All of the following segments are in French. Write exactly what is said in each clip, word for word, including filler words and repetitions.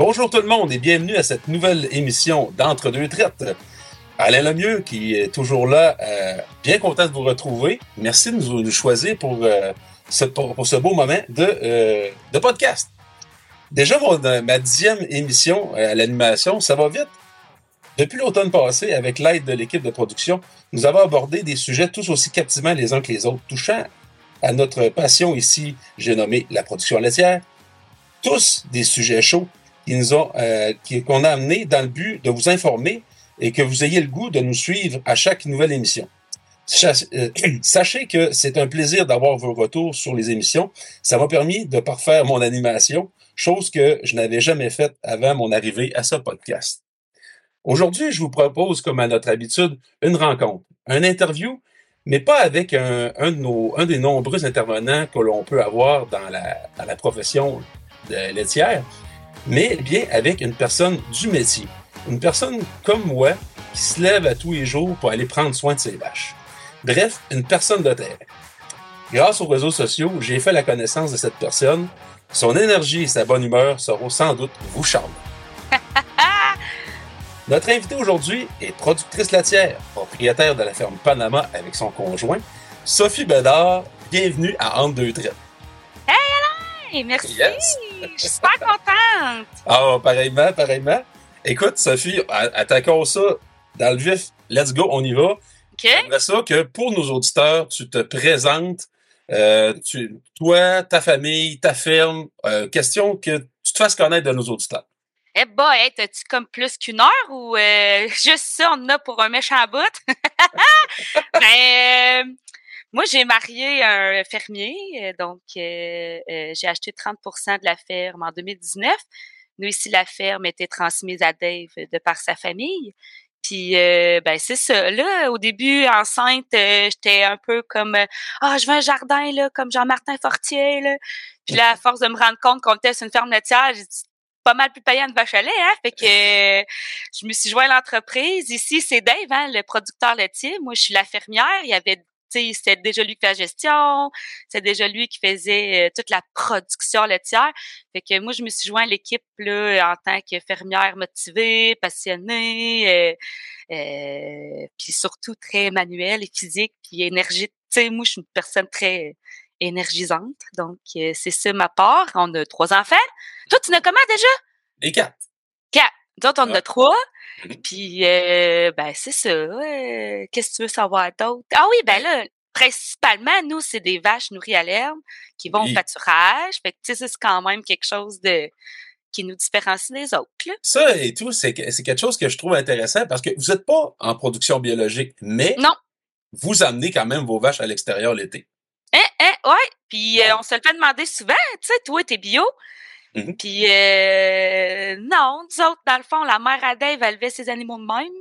Bonjour tout le monde et bienvenue à cette nouvelle émission d'Entre deux traites. Alain Lemieux qui est toujours là, euh, bien content de vous retrouver. Merci de nous choisir pour, euh, ce, pour, pour ce beau moment de, euh, de podcast. Déjà, mon, ma dixième émission à l'animation, ça va vite. Depuis l'automne passé, avec l'aide de l'équipe de production, nous avons abordé des sujets tous aussi captivants les uns que les autres, touchant à notre passion ici, j'ai nommé la production laitière. Tous des sujets chauds qui nous ont, euh, qui, qu'on a amenés dans le but de vous informer et que vous ayez le goût de nous suivre à chaque nouvelle émission. Sachez que c'est un plaisir d'avoir vos retours sur les émissions. Ça m'a permis de parfaire mon animation, chose que je n'avais jamais faite avant mon arrivée à ce podcast. Aujourd'hui, je vous propose, comme à notre habitude, une rencontre, une interview, mais pas avec un, un, de nos, un des nombreux intervenants que l'on peut avoir dans la, dans la profession de laitière, mais bien avec une personne du métier. Une personne comme moi qui se lève à tous les jours pour aller prendre soin de ses vaches. Bref, une personne de terrain. Grâce aux réseaux sociaux, j'ai fait la connaissance de cette personne. Son énergie et sa bonne humeur sauront sans doute vous charmer. Notre invitée aujourd'hui est productrice laitière, propriétaire de la ferme Panama avec son conjoint, Sophie Bédard. Bienvenue à Entre deux traites. Hey Alain! Merci! Yes. Je suis super contente! Ah, pareillement, pareillement. Écoute, Sophie, attaquons ça dans le vif. Let's go, on y va. Okay. J'aimerais ça que pour nos auditeurs, tu te présentes, euh, tu, toi, ta famille, ta ferme, euh, question que tu te fasses connaître de nos auditeurs. Eh bah, hey, t'as-tu comme plus qu'une heure ou euh, juste ça, on en a pour un méchant bout? ben, euh, moi, j'ai marié un fermier, donc euh, euh, j'ai acheté trente pour cent de la ferme en deux mille dix-neuf. Nous, ici, la ferme était transmise à Dave de par sa famille. Puis, euh, ben c'est ça. Là, au début, enceinte, euh, j'étais un peu comme « Ah, oh, je veux un jardin, là, comme Jean-Martin Fortier, là. » Puis là, à force de me rendre compte qu'on était sur une ferme laitière, j'ai dit pas mal plus payant de vache à lait, hein. Fait que euh, je me suis joint à l'entreprise. Ici, c'est Dave, hein, le producteur laitier. Moi, je suis la fermière. Il y avait, tu sais, c'était déjà lui qui fait la gestion. C'est déjà lui qui faisait euh, toute la production laitière. Fait que moi, je me suis joint à l'équipe là en tant que fermière motivée, passionnée, euh, euh, puis surtout très manuelle et physique, puis énergique. Tu sais, moi, je suis une personne très énergisante. Donc, euh, c'est ça ma part. On a trois enfants. Toi, tu en as comment déjà? Les quatre. Quatre. Nous autres, on en ouais. a trois. Mm-hmm. Puis, euh, ben, c'est ça. Euh, qu'est-ce que tu veux savoir d'autre? Ah oui, ben là, principalement, nous, c'est des vaches nourries à l'herbe qui vont oui. au pâturage. Fait que, tu sais, c'est quand même quelque chose de qui nous différencie des autres. Là. Ça et tout, c'est, c'est quelque chose que je trouve intéressant parce que vous n'êtes pas en production biologique, mais non. vous amenez quand même vos vaches à l'extérieur l'été. Hein, hein, ouais. Puis euh, on se le fait demander souvent, tu sais, toi, t'es bio. Mm-hmm. Puis euh, non, nous autres, dans le fond, la mère à Dave, elle élevait ses animaux de même.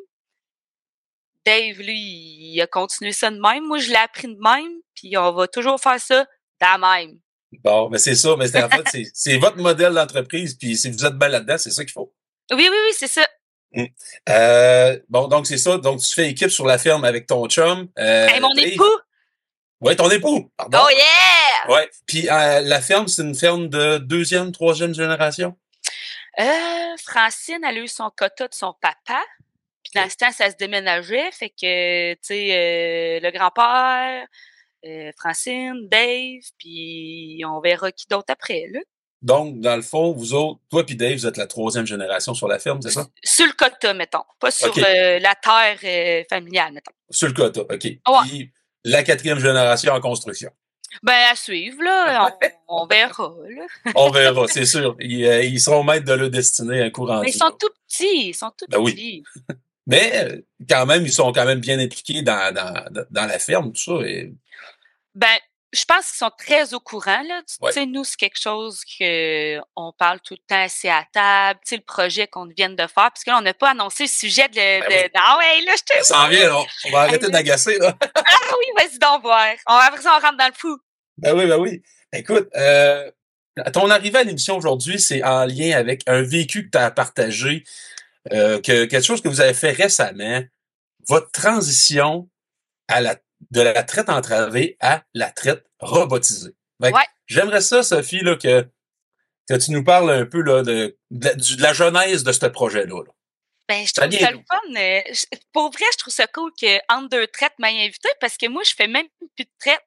Dave, lui, il a continué ça de même. Moi, je l'ai appris de même. Puis on va toujours faire ça de même. Bon, mais c'est ça. Mais c'est, en fait, c'est, c'est votre modèle d'entreprise. Puis si vous êtes bien là-dedans, c'est ça qu'il faut. Oui, oui, oui, c'est ça. Mmh. Euh, bon, donc c'est ça. Donc tu fais équipe sur la ferme avec ton chum. Euh, hey, mon Dave. époux! Oui, ton époux, pardon. Oh yeah! Ouais. Puis euh, la ferme, c'est une ferme de deuxième, troisième génération? Euh, Francine, elle a eu son quota de son papa. Puis dans ce temps, ça se déménageait. Fait que, tu sais, euh, le grand-père, euh, Francine, Dave, puis on verra qui d'autre après, là. Donc, dans le fond, vous autres, toi puis Dave, vous êtes la troisième génération sur la ferme, c'est ça? Sur le quota, mettons. Pas sur okay. euh, la terre euh, familiale, mettons. Sur le quota, OK. Ouais. Puis la quatrième génération en construction. Ben, à suivre, là. On, on verra, là. On verra, c'est sûr. Ils, euh, ils seront maîtres de leur destinée un coup rendu. Mais ils sont tout petits. Ils sont tout ben petits. Oui. Mais, quand même, ils sont quand même bien impliqués dans, dans, dans la ferme, tout ça. Et... Ben, je pense qu'ils sont très au courant, là. Tu ouais. sais, nous, c'est quelque chose que on parle tout le temps assis à table. Tu sais, le projet qu'on vient de faire. Parce que là, on n'a pas annoncé le sujet de... Ben de... oui. Ah ouais, là, je te... Ça s'en vient, là. On va arrêter hey, d'agacer, là. Ah oui, vas-y donc voir. On, après ça, on rentre dans le fou. Ben oui, ben oui. Écoute, euh, ton arrivée à l'émission aujourd'hui, c'est en lien avec un vécu que tu as partagé, euh, que, quelque chose que vous avez fait récemment, votre transition à la, de la traite entravée à la traite robotisée. Ben, ouais. J'aimerais ça, Sophie, là, que Que tu nous parles un peu là, de, de, la, du- de la genèse de ce projet-là. Là. Ben, je Ça trouve vient ça le d'où? fun. euh, je- pour vrai, je trouve ça cool que entre deux traites m'ait invité parce que moi, je fais même plus de traite.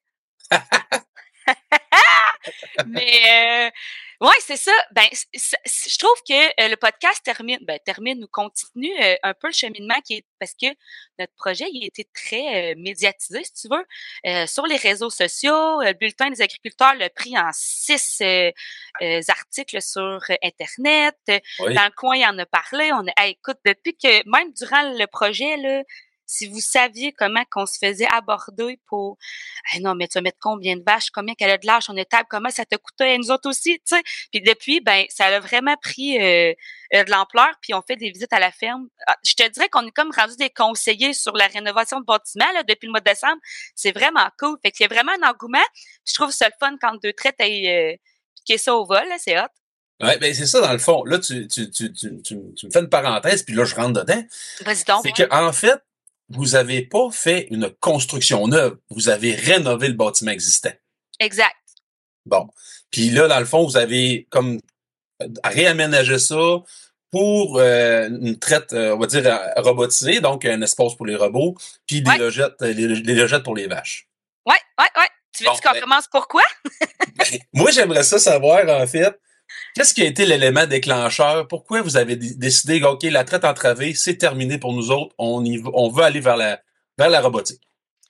Mais euh, ouais, c'est ça. Ben, c- c- je trouve que euh, le podcast termine, ben, termine ou continue euh, un peu le cheminement qui est parce que notre projet il a été très euh, médiatisé, si tu veux, euh, sur les réseaux sociaux. Le bulletin des agriculteurs l'a pris en six euh, euh, articles sur Internet. Dans Oui. le coin, il en a parlé. On a, hey, écoute, depuis que même durant le projet là. Si vous saviez comment qu'on se faisait aborder pour hey non, mais tu vas mettre combien de vaches, combien qu'elle a de l'âge, son étable, comment ça t'a coûté, et nous autres aussi, tu sais. Puis depuis, ben, ça a vraiment pris euh, euh, de l'ampleur, puis on fait des visites à la ferme. Ah, je te dirais qu'on est comme rendu des conseillers sur la rénovation de bâtiments là, depuis le mois de décembre. C'est vraiment cool. Fait qu'il y a vraiment un engouement. Je trouve ça le fun quand deux traites aient euh, piqué ça au vol, là, c'est hot. Ouais, ben c'est ça dans le fond. Là, tu, tu, tu, tu, tu, tu me fais une parenthèse, puis là, je rentre dedans. Vas-y donc. C'est que en fait, vous avez pas fait une construction neuve, vous avez rénové le bâtiment existant. Exact. Bon. Puis là, dans le fond, vous avez comme réaménagé ça pour euh, une traite, euh, on va dire, euh, robotisée, donc un espace pour les robots, puis des Ouais, logettes, euh, les, les logettes pour les vaches. ouais, ouais, ouais. Tu Bon, veux-tu qu'on ben, commence pourquoi? moi, j'aimerais ça savoir, en fait, qu'est-ce qui a été l'élément déclencheur? Pourquoi vous avez d- décidé que, OK, la traite entravée, c'est terminé pour nous autres, on, y va- on veut aller vers la, vers la robotique?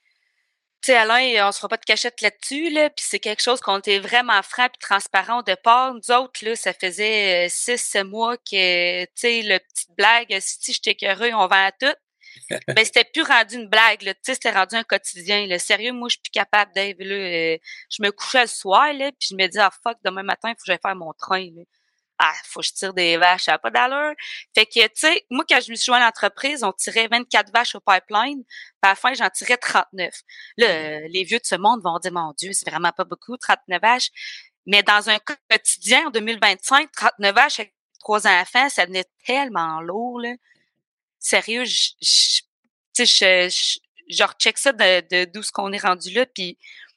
Tu sais, Alain, on se fera pas de cachette là-dessus, là, puis c'est quelque chose qu'on était vraiment franc et transparent au départ. Nous autres, là, ça faisait euh, six, sept mois que, tu sais, le petite blague, si je t'écœureux, on vend à tout. Ben, c'était plus rendu une blague, là, tu sais, c'était rendu un quotidien, là. Sérieux, moi, je suis plus capable, Dave, là. euh, je me couchais le soir, là, puis je me dis, ah, fuck, demain matin, il faut que j'aille faire mon train, là. Ah, faut que je tire des vaches, ça n'a pas d'allure. Fait que, tu sais, moi, quand je me suis joint à l'entreprise, on tirait vingt-quatre vaches au pipeline, puis à la fin, j'en tirais trente-neuf. Là, euh, les vieux de ce monde vont dire, mon Dieu, c'est vraiment pas beaucoup, trente-neuf vaches. Mais dans un quotidien, en deux mille vingt-cinq, trente-neuf vaches avec trois enfants, ça venait tellement lourd, là. Sérieux, je, je, tu sais, je, je, je recheck ça de, de d'où ce qu'on est rendu là, puis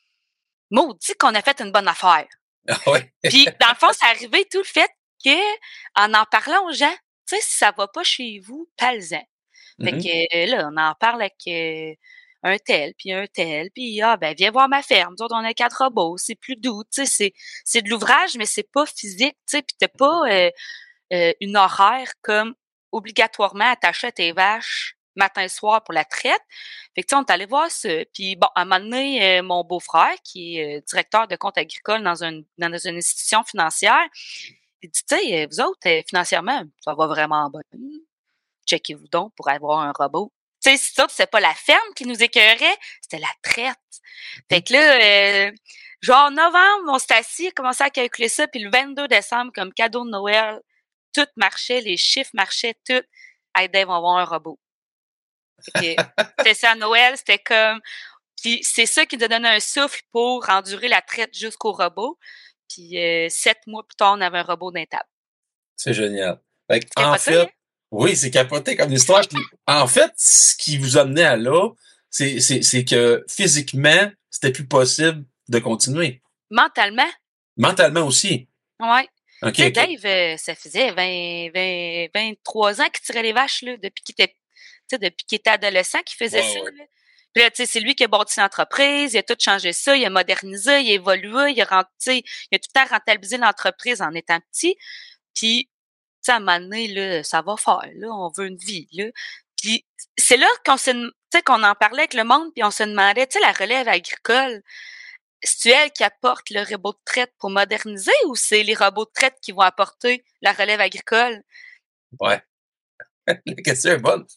maudit qu'on a fait une bonne affaire. Ah ouais. Puis, dans le fond, c'est arrivé tout le fait que, en en parlant aux gens, tu sais, si ça va pas chez vous, parle-en. Fait Mhm. que euh, là, on en parle avec euh, un tel, puis un tel, puis ah ben viens voir ma ferme. Nous autres, on a quatre robots, c'est plus doux, tu sais, c'est c'est de l'ouvrage, mais c'est pas physique, tu sais, puis t'as pas euh, euh, une horaire comme obligatoirement attaché à tes vaches matin soir pour la traite. Fait que tu sais, on est allé voir ça. Puis bon, à un moment donné, euh, mon beau-frère, qui est euh, directeur de compte agricole dans une dans une institution financière, il dit, tu sais, vous autres, euh, financièrement, ça va vraiment bien. Checkez-vous donc pour avoir un robot. Tu sais, c'est ça, c'est pas la ferme qui nous écœurait, c'était la traite. Fait que là, euh, genre novembre, on s'est assis, commencé à calculer ça, puis le vingt-deux décembre, comme cadeau de Noël, tout marchait, les chiffres marchaient, tout. Hey Dave, on va avoir un robot. Fait que c'était ça à Noël, c'était comme... Puis c'est ça qui nous a donné un souffle pour endurer la traite jusqu'au robot. Puis euh, sept mois plus tard, on avait un robot d'un table. C'est génial. Fait que, C'est en capoté, fait, hein? oui, c'est capoté comme histoire. Puis, en fait, ce qui vous amenait à là, c'est, c'est, c'est que physiquement, c'était plus possible de continuer. Mentalement, Mentalement aussi. ouais. OK, Tu sais, OK. Dave, euh, ça faisait vingt, vingt, vingt-trois ans qu'il tirait les vaches, là, depuis qu'il était, tu sais, depuis qu'il était adolescent qu'il faisait Ouais, ça, ouais. là. Puis là, tu sais, c'est lui qui a bâti l'entreprise, il a tout changé ça, il a modernisé, il a évolué, il a, rent- tu sais, il a tout le temps rentabilisé l'entreprise en étant petit. Puis, tu sais, à un moment donné, là, ça va faire, là, on veut une vie, là. Puis, c'est là qu'on s'est, tu sais, qu'on en parlait avec le monde, puis on se demandait, tu sais, la relève agricole, c'est-tu elle qui apporte le robot de traite pour moderniser ou c'est les robots de traite qui vont apporter la relève agricole? Ouais. La question est bonne.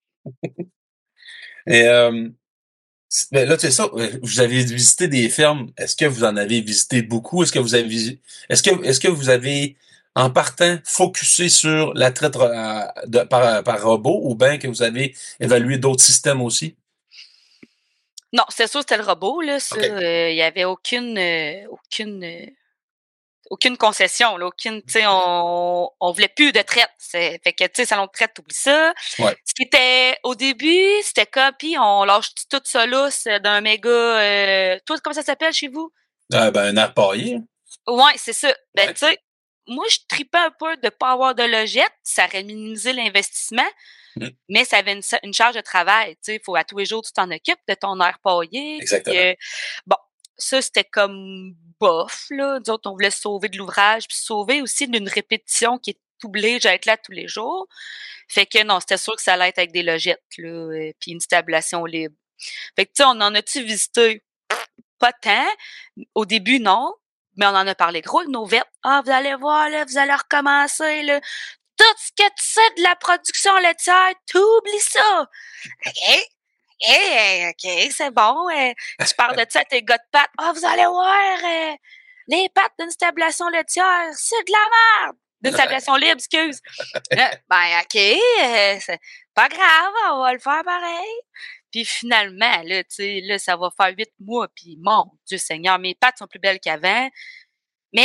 Et euh, c'est- ben là, c'est ça. euh, Vous avez visité des fermes. Est-ce que vous en avez visité beaucoup? Est-ce que vous avez visi- est-ce que est-ce que vous avez en partant focusé sur la traite euh, de- par, par robot ou bien que vous avez évalué d'autres systèmes aussi? Non, c'est sûr, c'était le robot, là. Ça, OK. euh, il y avait aucune, euh, aucune, euh, aucune concession, là. Aucune, tu sais, on, on voulait plus de traite. C'est, fait que, tu sais, salon de traite, t'oublies ça. Ouais. Ce qui était, au début, c'était comme, puis on lâche tout ça lousse d'un méga, euh, toi, comment ça s'appelle chez vous? Euh, ben, un air paillé. Ouais, c'est ça. Ben, Ouais. tu sais, moi, je tripais un peu de pas avoir de logette. Ça aurait minimisé l'investissement, mmh. mais ça avait une, une charge de travail. Tu sais, il faut à tous les jours, tu t'en occupes de ton air paillé. Exactement. Puis, euh, bon, ça, c'était comme bof, là. Nous autres, on voulait se sauver de l'ouvrage, puis se sauver aussi d'une répétition qui est obligée à être là tous les jours. Fait que non, c'était sûr que ça allait être avec des logettes, là, euh, puis une stabulation libre. Fait que, tu sais, on en a-tu visité? Pas tant. Au début, non. Mais on en a parlé gros avec nos vêtements. Ah, vous allez voir, là, vous allez recommencer, là. Tout ce que tu sais de la production laitière, t'oublies ça. OK? OK, OK, c'est bon. Euh, tu parles de ça à tes gars de pâtes. Ah, vous allez voir, euh, les pâtes d'une stabulation laitière, c'est de la merde. D'une stabulation libre, excuse. Euh, ben, OK, euh, c'est pas grave, on va le faire pareil. Puis finalement, là, tu sais, là, ça va faire huit mois, puis mon Dieu Seigneur, mes pattes sont plus belles qu'avant. Mais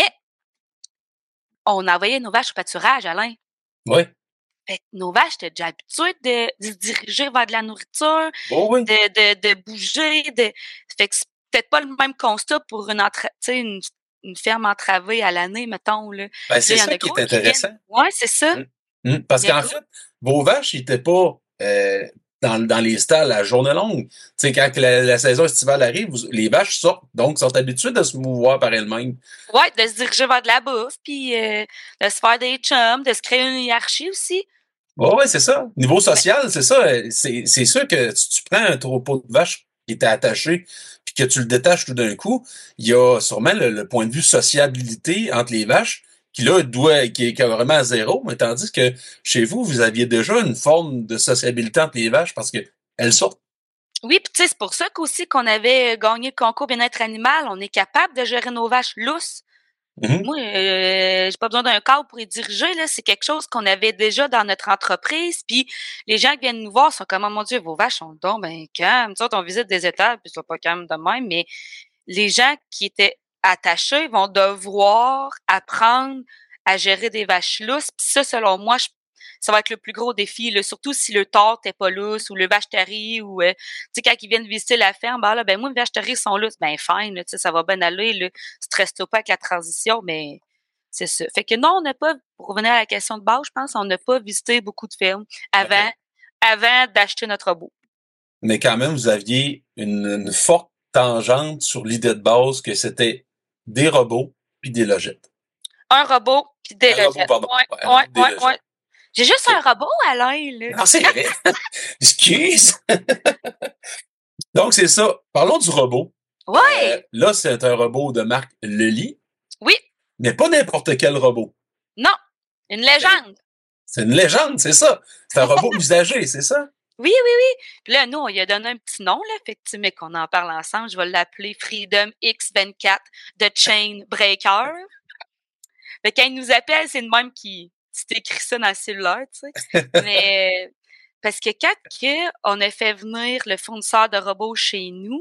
on envoyait nos vaches au pâturage, Alain. Oui. Fait que nos vaches étaient déjà habituées de, de se diriger vers de la nourriture, Oh oui. de, de, de bouger. De... Fait que c'est peut-être pas le même constat pour une, entra... une, une ferme entravée à l'année, mettons. Là. Ben, c'est là, ça qui est intéressant. Oui, c'est ça. Mmh. Mmh. Parce qu'en fait, vos vaches, ils n'étaient pas euh, dans, dans les stalles à journée longue. Tu sais, quand la, la saison estivale arrive, vous, les vaches sortent, donc sont habituées de se mouvoir par elles-mêmes. Oui, de se diriger vers de la bouffe, puis euh, de se faire des chums, de se créer une hiérarchie aussi. Oui, ouais, c'est ça. Niveau social, mais... c'est ça. C'est, c'est sûr que si tu prends un troupeau de vaches qui était attaché, puis que tu le détaches tout d'un coup, il y a sûrement le, le point de vue sociabilité entre les vaches qui là doit qui est carrément à zéro, mais tandis que chez vous, vous aviez déjà une forme de sociabilité entre les vaches parce que elles sortent. Oui, puis tu sais, c'est pour ça qu'aussi qu'on avait gagné le concours bien-être animal, on est capable de gérer nos vaches lousses. Mm-hmm. Moi, euh, j'ai pas besoin d'un cadre pour y diriger, là. C'est quelque chose qu'on avait déjà dans notre entreprise. Puis les gens qui viennent nous voir sont comme, oh mon Dieu, vos vaches sont donc ben calmes. Nous autres, on visite des étables, puis ils sont pas calmes de même, mais les gens qui étaient attachés vont devoir apprendre à gérer des vaches lousses. Puis ça, selon moi, je, ça va être le plus gros défi, là, surtout si le tort n'est pas lousse ou le vache terrier ou euh, tu sais, quand ils viennent visiter la ferme, ben là, ben moi, les vaches terriers sont lousses, ben fine, là, tu sais, ça va bien aller, là, stresse-toi pas avec la transition, mais c'est ça. Fait que non, on n'a pas, pour revenir à la question de base, je pense, on n'a pas visité beaucoup de fermes avant, okay. avant d'acheter notre robot. Mais quand même, vous aviez une, une forte tangente sur l'idée de base que c'était des robots puis des logettes. Un robot puis des un logettes. Robot, pardon. Ouais, ouais, ouais, ouais, ouais. J'ai juste un robot, Alain, là. Non, c'est vrai. Excuse. Donc, c'est ça. Parlons du robot. Oui. Euh, là, c'est un robot de marque Lely. Oui. Mais pas n'importe quel robot. Non. Une légende. C'est une légende, c'est ça. C'est un robot usagé, c'est ça? Oui, oui, oui. Puis là, nous, on lui a donné un petit nom, là. Fait que tu mets qu'on en parle ensemble. Je vais l'appeler Freedom X vingt-quatre de Chain Breaker. Fait que quand il nous appelle, c'est le même qui s'est écrit ça dans le cellulaire, tu sais. Mais parce que quand que on a fait venir le fournisseur de robots chez nous,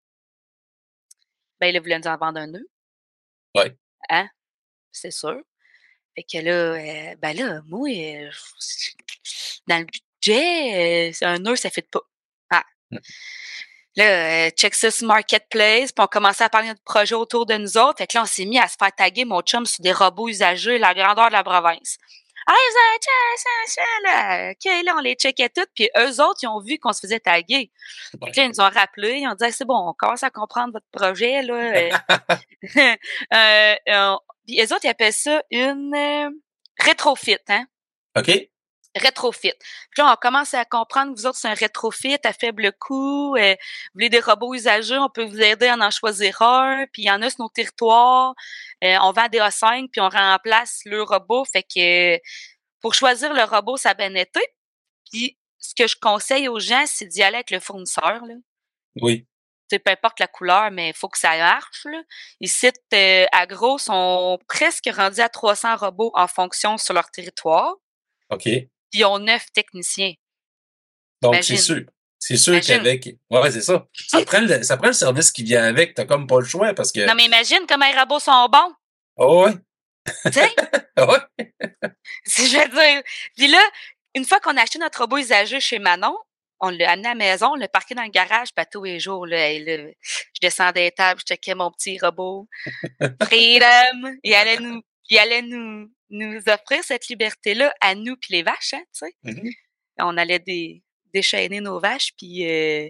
ben, il voulait nous en vendre un nœud. Oui. Hein? C'est sûr. Fait que là, euh, ben là, moi, euh, dans le budget, euh, un nœud, ça fait pas. Ah. Mm. Là, euh, check ça sur Marketplace, puis on commençait à parler de projets autour de nous autres. Fait que là, on s'est mis à se faire taguer mon chum sur des robots usagés, la grandeur de la province. Ah, ça, là. OK, là, on les checkait toutes, puis eux autres, ils ont vu qu'on se faisait taguer. Ouais. Fait que là, ils nous ont rappelé, ils ont dit, c'est bon, on commence à comprendre votre projet, là. euh, euh, puis eux autres, ils appellent ça une euh, rétrofit, hein? OK. Rétrofit. Puis là, on commence à comprendre que vous autres, c'est un rétrofit à faible coût. Euh, vous voulez des robots usagés, on peut vous aider à en choisir un. Puis il y en a sur nos territoires. Euh, on vend des A cinq, puis on remplace le robot. Fait que euh, pour choisir le robot, ça a bien été. Puis ce que je conseille aux gens, c'est d'y aller avec le fournisseur, là. Oui. Tu sais, peu importe la couleur, mais il faut que ça marche, là. Ici, euh, Agro sont presque rendus à trois cents robots en fonction sur leur territoire. OK. Puis ils ont neuf techniciens. Donc, Imagine. c'est sûr. C'est sûr imagine. qu'avec... Ouais, c'est ça. Ça prend, le, ça prend le service qui vient avec. T'as comme pas le choix parce que... Non, mais imagine comment les robots sont bons. Oh ouais. Tu sais? ouais. Je veux dire. Puis là, une fois qu'on a acheté notre robot usagé chez Manon, on l'a amené à la maison, on l'a parqué dans le garage, pas tous les jours, là, et là, je descendais les tables, je checkais mon petit robot. Freedom! Il allait nous... il allait nous, nous offrir cette liberté-là à nous puis les vaches, hein, tu sais. Mm-hmm. On allait dé, déchaîner nos vaches, puis euh,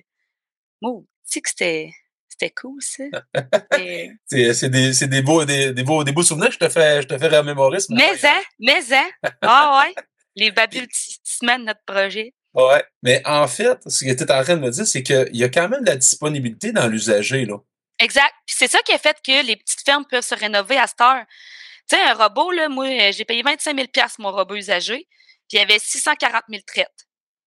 oh, tu sais que c'était, c'était cool, ça. Et... c'est, c'est, des, c'est des, beaux, des, des, beaux, des beaux souvenirs que je te fais, je te fais remémorer ce matin. Mais hein, mais hein. Ah ouais, les babutissements de notre projet. Ouais, mais en fait, ce que tu es en train de me dire, c'est qu'il y a quand même de la disponibilité dans l'usager, là. Exact. Puis c'est ça qui a fait que les petites fermes peuvent se rénover à cette heure. Tu sais, un robot, là, moi, j'ai payé vingt-cinq mille dollars mon robot usagé, puis il y avait six cent quarante mille traites.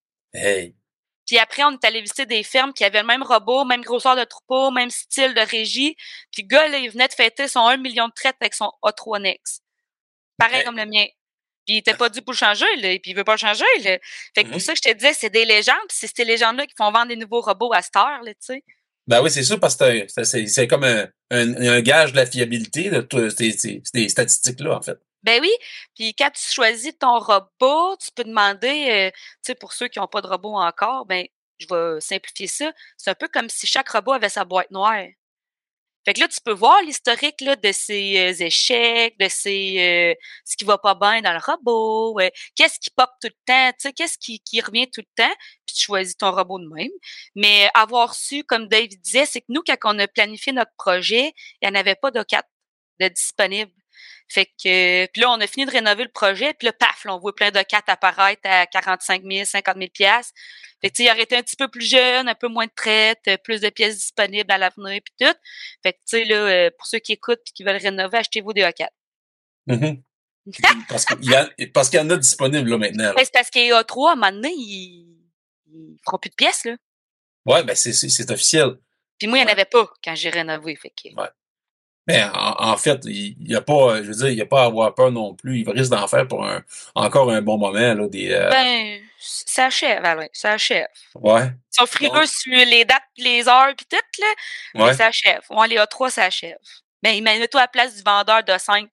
Hey! Puis après, on est allé visiter des fermes qui avaient le même robot, même grosseur de troupeau, même style de régie. Puis le gars, là, il venait de fêter son un million de traites avec son A trois Nex. Pareil hey. Comme le mien. Puis il était pas dû pour le changer, là, puis il veut pas le changer, là. Fait que mm-hmm. Pour ça que je te disais, c'est des légendes, puis c'est ces légendes-là qui font vendre des nouveaux robots à cette heure, là, tu sais. Ben oui, c'est sûr, parce que c'est, c'est, c'est comme un, un, un gage de la fiabilité de toutes ces, ces, ces statistiques-là, en fait. Ben oui, puis quand tu choisis ton robot, tu peux demander, euh, tu sais, pour ceux qui n'ont pas de robot encore, ben je vais simplifier ça. C'est un peu comme si chaque robot avait sa boîte noire. Fait que là, tu peux voir l'historique là, de ses euh, échecs, de ses euh, ce qui va pas bien dans le robot, euh, qu'est-ce qui pop tout le temps, tu sais, qu'est-ce qui, qui revient tout le temps, puis tu choisis ton robot de même. Mais avoir su, comme Dave disait, c'est que nous, quand on a planifié notre projet, il n'y en avait pas de quatre de disponibles. Fait que puis là, on a fini de rénover le projet, puis là, paf, là, on voit plein de quatre apparaître à quarante-cinq mille, cinquante mille piastres. Fait que tu sais, il aurait été un petit peu plus jeune, un peu moins de traites, plus de pièces disponibles à l'avenir, puis tout. Fait que tu sais, là, pour ceux qui écoutent et qui veulent rénover, achetez-vous des A quatre. Mm-hmm. parce qu'il y a, parce qu'il y en a disponibles, là, maintenant. Là. Ben, c'est parce qu'il y a A trois, à un moment donné, ils, ils feront plus de pièces, là. Ouais, ben, c'est, c'est, c'est officiel. Puis moi, il n'y en ouais. avait pas quand j'ai rénové, fait que... Ouais. Mais en, en fait, il n'y a pas, je veux dire, il n'y a pas à avoir peur non plus. Il risque d'en faire pour un, encore un bon moment, là, des, euh... Ben, ça achève, Alain, ça achève. Ouais. Ils sont frileux Donc... sur les dates, les heures, puis tout, là. Ouais. Mais ça achève. Ouais, les A trois, ça achève. Ben, imagine-toi à la place du vendeur de cinq.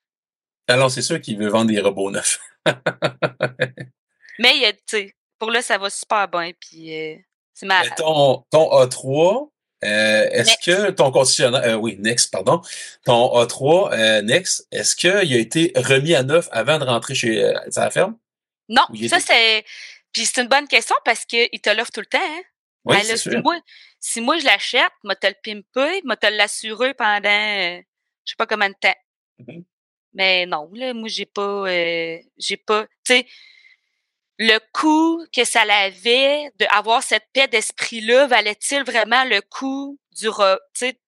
Alors, c'est sûr qu'il veut vendre des robots neufs. Mais, tu sais, pour là, ça va super bien, puis euh, c'est malade. Mais ton, ton A trois, Euh, est-ce Next. que ton concessionnaire, euh, oui, Next, pardon, ton A trois, euh, Next, est-ce qu'il a été remis à neuf avant de rentrer chez euh, sa ferme? Non, ça était... c'est, puis c'est une bonne question parce qu'il te l'offre tout le temps, hein. Oui, ben, c'est là, sûr. Si moi, si moi je l'achète, moi te le pimper, moi te l'assurer pendant, euh, je sais pas combien de temps. Mm-hmm. Mais non, là, moi j'ai pas, euh, j'ai pas, tu sais, le coût que ça avait d'avoir cette paix d'esprit-là, valait-il vraiment le coût du, ro-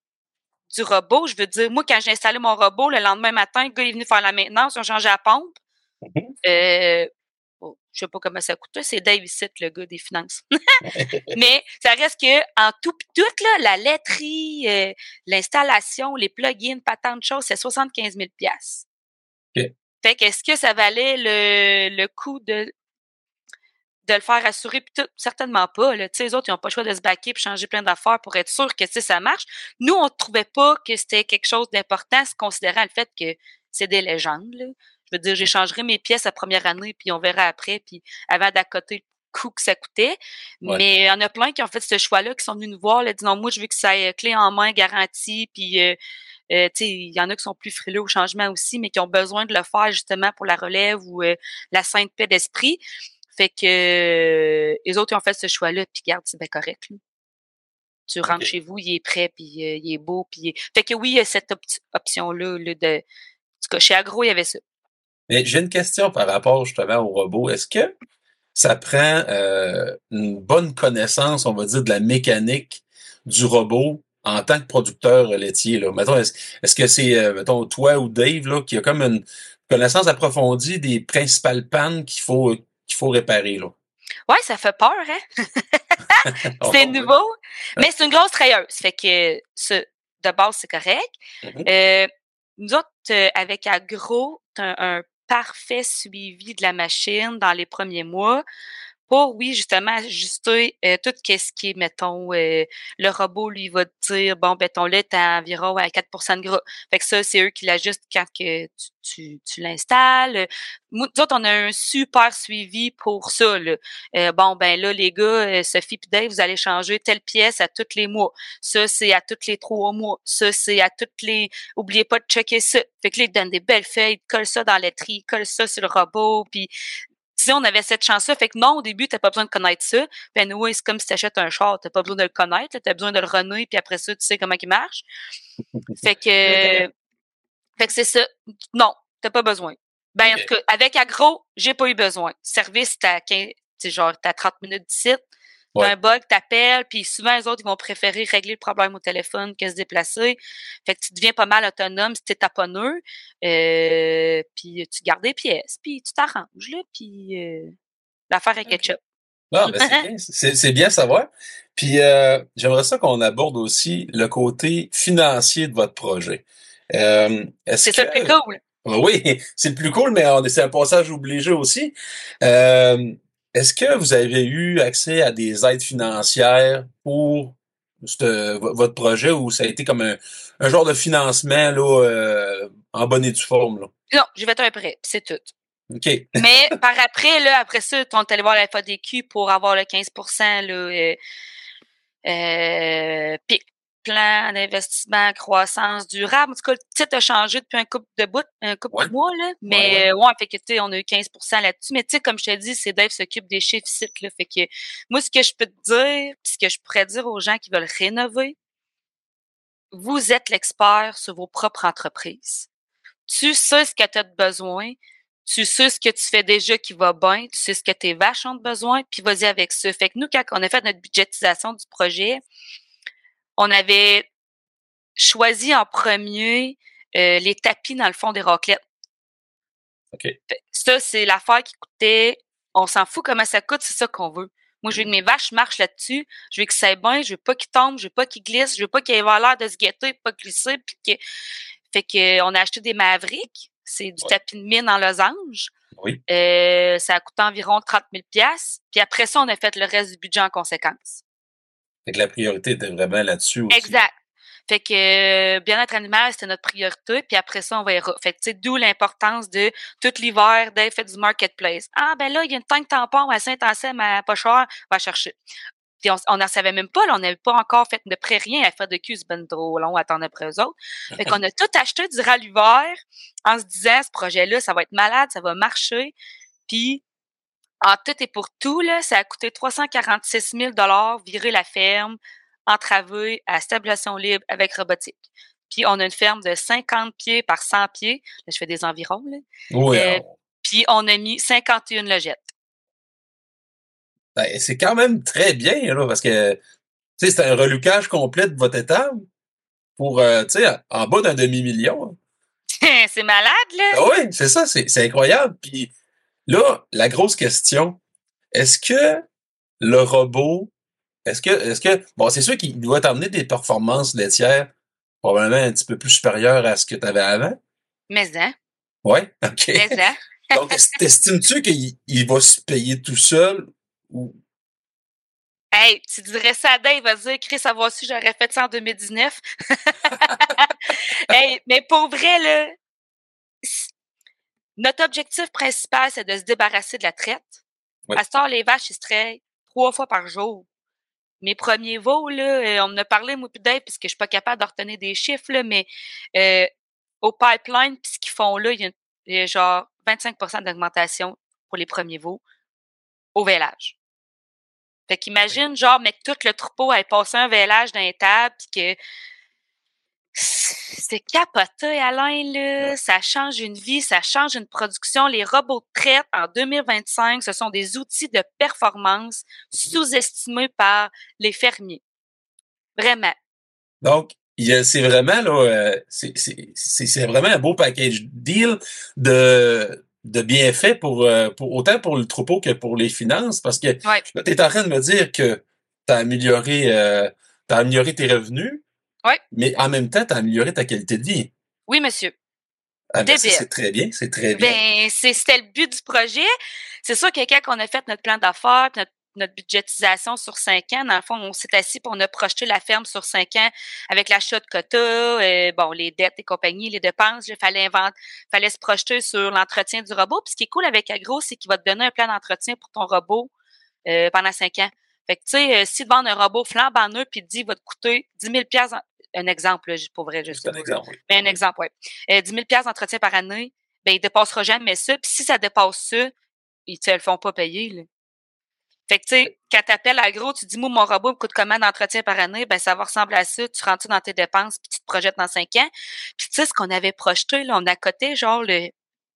du robot? Je veux dire, moi, quand j'ai installé mon robot, le lendemain matin, le gars est venu faire la maintenance, ils ont changé la pompe. Mm-hmm. Euh, bon, je sais pas comment ça coûte. C'est Dave ici, le gars des finances. Mais ça reste que en tout pis tout, là, la laiterie, euh, l'installation, les plugins, pas tant de choses, c'est soixante-quinze mille dollars. Okay. Fait que est-ce que ça valait le, le coût de de le faire assurer, puis tout, certainement pas. Là. Les autres, ils n'ont pas le choix de se baquer et changer plein d'affaires pour être sûr que ça marche. Nous, on ne trouvait pas que c'était quelque chose d'important, considérant le fait que c'est des légendes. Là. Je veux dire, j'échangerai mes pièces la première année, puis on verra après, puis avant d'accoter le coût que ça coûtait. Ouais. Mais il y en a plein qui ont fait ce choix-là, qui sont venus nous voir, là, disant, moi, je veux que ça ait clé en main, garantie, puis euh, euh, tu sais, il y en a qui sont plus frileux au changement aussi, mais qui ont besoin de le faire justement pour la relève ou euh, la sainte paix d'esprit. Fait que euh, les autres ils ont fait ce choix-là, puis regarde, c'est bien correct. Là. Tu rentres okay. chez vous, il est prêt, puis euh, il est beau, puis est... fait que oui, il y a cette op- option-là là, de. En tout cas, chez Agro, il y avait ça. Mais j'ai une question par rapport justement au robot. Est-ce que ça prend euh, une bonne connaissance, on va dire, de la mécanique du robot en tant que producteur laitier? Là? Mettons, est-ce, est-ce que c'est, euh, mettons, toi ou Dave, là, qui a comme une connaissance approfondie des principales pannes qu'il faut qu'il faut réparer, là? Ouais, ça fait peur, hein? C'est oh, nouveau, oui. Mais c'est une grosse rayeuse. Fait que ce, de base, c'est correct. Mm-hmm. Euh, nous autres, euh, avec Agro, t'as un, un parfait suivi de la machine dans les premiers mois pour, oui, justement, ajuster euh, tout ce qui est, mettons, euh, le robot, lui, va te dire, bon, ben, ton lait est à environ à quatre pour cent de gras. Fait que ça, c'est eux qui l'ajustent quand que tu, tu, tu l'installes. Nous autres, on a un super suivi pour ça, là. Euh, bon, ben là, les gars, euh, Sophie et Dave, vous allez changer telle pièce à tous les mois. Ça, c'est à tous les trois mois. Ça, c'est à toutes les... Oubliez pas de checker ça. Fait que là, ils te donnent des belles feuilles, colle ça dans la tri, colle ça sur le robot, puis si on avait cette chance-là, fait que non, au début, t'as pas besoin de connaître ça. Puis anyway, c'est comme si t'achètes un char, t'as pas besoin de le connaître, t'as besoin de le runner, puis après ça, tu sais comment il marche. Fait que, fait que c'est ça. Non, t'as pas besoin. Ben, en tout cas, avec Agro, j'ai pas eu besoin. Service, t'as quinze, t'sais, genre, t'as trente minutes d'ici. T'as ouais. un bug, t'appelles, puis souvent, les autres, ils vont préférer régler le problème au téléphone que se déplacer. Fait que tu deviens pas mal autonome si t'es taponneux, euh, puis tu gardes des pièces, puis tu t'arranges, là, puis euh, l'affaire est okay. ketchup. Non, ben c'est bien, c'est, c'est bien à savoir. Puis euh, j'aimerais ça qu'on aborde aussi le côté financier de votre projet. Euh, est-ce c'est que... ça le plus cool. Oui, c'est le plus cool, mais on, c'est un passage obligé aussi. Euh, est-ce que vous avez eu accès à des aides financières pour cette, votre projet ou ça a été comme un, un genre de financement là, euh, en bonne et due forme? Là? Non, j'ai fait un prêt, c'est tout. OK. Mais par après, là, après ça, on est allé voir la F A D Q pour avoir le quinze pour cent là, euh, euh, P I C, plan d'investissement croissance durable. En tout cas, le titre a changé depuis un couple de bout, un couple ouais. de mois, là. Mais ouais, ouais. ouais fait que tu sais, on a eu quinze pour cent là-dessus. Mais tu sais, comme je te dis, c'est Dave s'occupe des chiffres ici, là. Fait que moi, ce que je peux te dire, puis ce que je pourrais dire aux gens qui veulent rénover, vous êtes l'expert sur vos propres entreprises. Tu sais ce que tu as de besoin. Tu sais ce que tu fais déjà qui va bien, tu sais ce que tes vaches ont de besoin, puis vas-y avec ça. Fait que nous, quand on a fait notre budgétisation du projet, on avait choisi en premier euh, les tapis dans le fond des raclettes. OK. Ça, c'est l'affaire qui coûtait, on s'en fout comment ça coûte, c'est ça qu'on veut. Moi, je veux que mes vaches marchent là-dessus, je veux que ça aille bien, je veux pas qu'ils tombent, je veux pas qu'ils glissent, je veux pas qu'ils aient l'air de se guetter, pas glisser, puis que... Fait que on a acheté des Mavericks, c'est du ouais. tapis de mine en losange. Oui. Euh, ça a coûté environ trente mille dollars. Puis après ça, on a fait le reste du budget en conséquence. Fait que la priorité était vraiment là-dessus aussi. Exact. Fait que euh, bien-être animal, c'était notre priorité. Puis après ça, on verra. Fait que tu sais, d'où l'importance de tout l'hiver, Dave fait du marketplace. Ah, ben là, il y a une tank tampon à Saint-Anselme à pas cher, on va chercher. Puis on n'en savait même pas, là, on n'avait pas encore fait de près rien à faire de cul, c'est ben trop long à attendre après eux autres. Fait qu'on a tout acheté durant l'hiver en se disant, ce projet-là, ça va être malade, ça va marcher. Puis, en tout et pour tout, là, ça a coûté trois cent quarante-six mille dollars virer la ferme, entraver à stabilisation libre avec robotique. Puis, on a une ferme de cinquante pieds par cent pieds. Là, je fais des environs, là. Oui. Euh, puis, on a mis cinquante et une logettes. Ben, c'est quand même très bien, là, parce que, tu sais, c'est un relucage complet de votre étable pour, euh, tu sais, en bas d'un demi-million. C'est malade, là! Ah oui, c'est ça, c'est, c'est incroyable. Puis là, la grosse question, est-ce que le robot, est-ce que, est-ce que, bon, c'est sûr qu'il doit t'amener des performances laitières probablement un petit peu plus supérieures à ce que tu avais avant? Mais hein? Oui, OK. Mais hein? Donc, t'estimes-tu qu'il il va se payer tout seul ou... Hey, tu dirais ça à Dave, il va dire, Chris, savoir si j'aurais fait ça en deux mille dix-neuf. Hey, mais pour vrai, là, notre objectif principal, c'est de se débarrasser de la traite. Oui. À ce temps, les vaches, ils se traitent trois fois par jour. Mes premiers veaux, là, on en a parlé, moi, puis Dave, puisque je suis pas capable de retenir des chiffres, là, mais euh, au pipeline, puis ce qu'ils font là, il y a, il y a genre vingt-cinq pour cent d'augmentation pour les premiers veaux au vélage. Fait qu'imagine, genre, mais que tout le troupeau ait passé un vélage dans les tables pis que c'est capoté, Alain, là. Ça change une vie, ça change une production. Les robots de traite en deux mille vingt-cinq, ce sont des outils de performance sous-estimés par les fermiers. Vraiment. Donc, il y a, c'est vraiment, là, euh, c'est, c'est, c'est, c'est vraiment un beau package deal de, de bienfaits pour, euh, pour autant pour le troupeau que pour les finances, parce que ouais. là, tu es en train de me dire que tu as amélioré, euh, t'as amélioré tes revenus, ouais. mais en même temps, tu as amélioré ta qualité de vie. Oui, monsieur. Ah, ben ça, Débile. c'est très bien, c'est très bien. Ben, c'est, c'était le but du projet. C'est sûr que quand on a fait notre plan d'affaires, notre, notre budgétisation sur cinq ans, dans le fond, on s'est assis pour on a projeté la ferme sur cinq ans avec l'achat de quotas, euh, bon, les dettes et compagnie, les dépenses. Il fallait inventer, fallait se projeter sur l'entretien du robot. Puis ce qui est cool avec Agro, c'est qu'il va te donner un plan d'entretien pour ton robot euh, pendant cinq ans. Fait que, tu sais, euh, si tu vends un robot flambant neuf puis te dit, il va te coûter dix mille dollars, un exemple, là, pour vrai, je C'est sais un pas. exemple, oui. Mais un Oui. exemple, ouais. Euh, dix mille dollars d'entretien par année, ben, il dépassera jamais ça. Puis si ça dépasse ça, ils te le font pas payer, là. Fait que, tu sais, quand t'appelles Agro, tu dis, moi, mon robot me coûte combien d'entretien par année? Ben, ça va ressembler à ça. Tu rentres ça dans tes dépenses puis tu te projettes dans cinq ans. Puis, tu sais, ce qu'on avait projeté, là, on a coté, genre, le,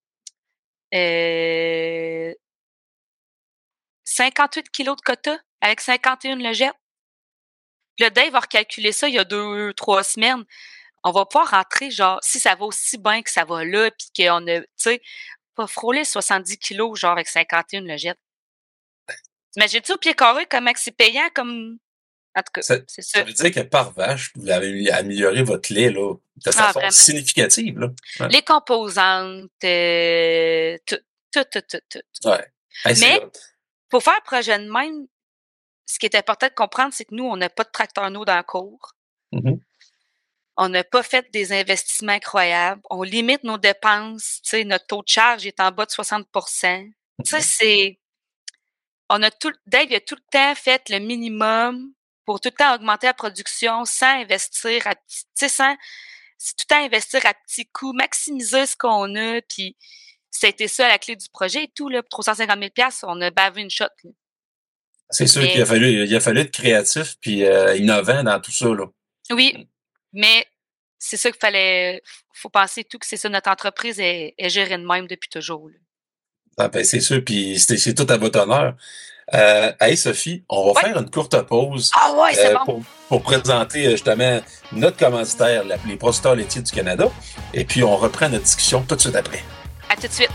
euh, cinquante-huit kilos de quota avec cinquante et une logettes. Le Dave va recalculer ça il y a deux, trois semaines. On va pouvoir rentrer, genre, si ça va aussi bien que ça va là, puis qu'on a, tu sais, pas frôler soixante-dix kilos, genre, avec cinquante et une logettes. T'imagines-tu au pied carré comment c'est payant comme. En tout cas, Ça, c'est ça. ça veut dire que par vache, vous avez amélioré votre lait là, de Ah, façon vraiment. significative. Là. Ouais. Les composantes, euh, tout, tout, tout, tout, tout. Ouais. Hey, c'est Mais hot. pour faire un projet de même, ce qui est important de comprendre, c'est que nous, on n'a pas de tracteur no dans le cours. Mm-hmm. On n'a pas fait des investissements incroyables. On limite nos dépenses. Tu sais, notre taux de charge est en bas de soixante pour cent. Tu sais, c'est. On a tout. Dave il a tout le temps fait le minimum pour tout le temps augmenter la production sans investir à petit. Tu sais, sans. C'est tout le temps investir à petits coups, maximiser ce qu'on a, puis c'était ça la clé du projet et tout, là. Pour trois cent cinquante mille dollars, on a bavé une shot, là. C'est sûr qu'il Mais a fallu, il a fallu être créatif puis euh, innovant dans tout ça. Là. oui, mais c'est ça qu'il fallait. Faut penser tout que c'est ça, notre entreprise est, est gérée de même depuis toujours, là. Ah, ben, c'est sûr, puis c'est, c'est tout à votre honneur. Euh, hey Sophie, on va Ouais. faire une courte pause Ah ouais, c'est euh, bon. pour, pour présenter euh, justement notre commanditaire, la- les producteurs laitiers du Canada. Et puis on reprend notre discussion tout de suite après. À tout de suite.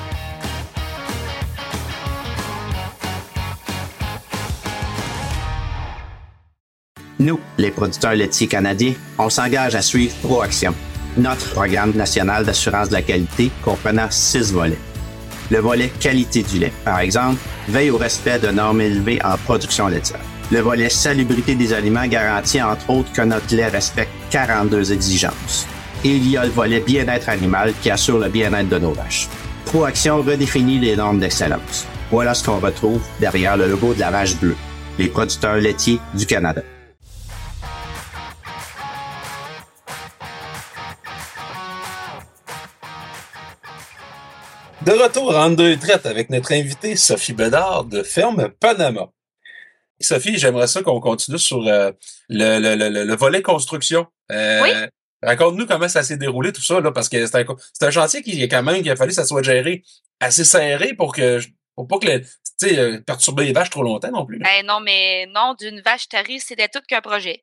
Nous, les producteurs laitiers canadiens, on s'engage à suivre ProAction, notre programme national d'assurance de la qualité comprenant six volets. Le volet qualité du lait, par exemple, veille au respect de normes élevées en production laitière. Le volet salubrité des aliments garantit entre autres que notre lait respecte quarante-deux exigences. Et il y a le volet bien-être animal qui assure le bien-être de nos vaches. ProAction redéfinit les normes d'excellence. Voilà ce qu'on retrouve derrière le logo de la vache bleue, les producteurs laitiers du Canada. De retour en deux traites avec notre invitée Sophie Bedard de Ferme Panama. Sophie, j'aimerais ça qu'on continue sur euh, le, le, le, le volet construction. Euh, Oui? Raconte-nous comment ça s'est déroulé tout ça, là, parce que c'est un, c'est un chantier qui quand même qu'il a fallu que ça soit géré assez serré pour que pour pas que le, tu sais, euh, perturber les vaches trop longtemps non plus. Là. Ben non, mais non, d'une vache tarie, c'était tout qu'un projet.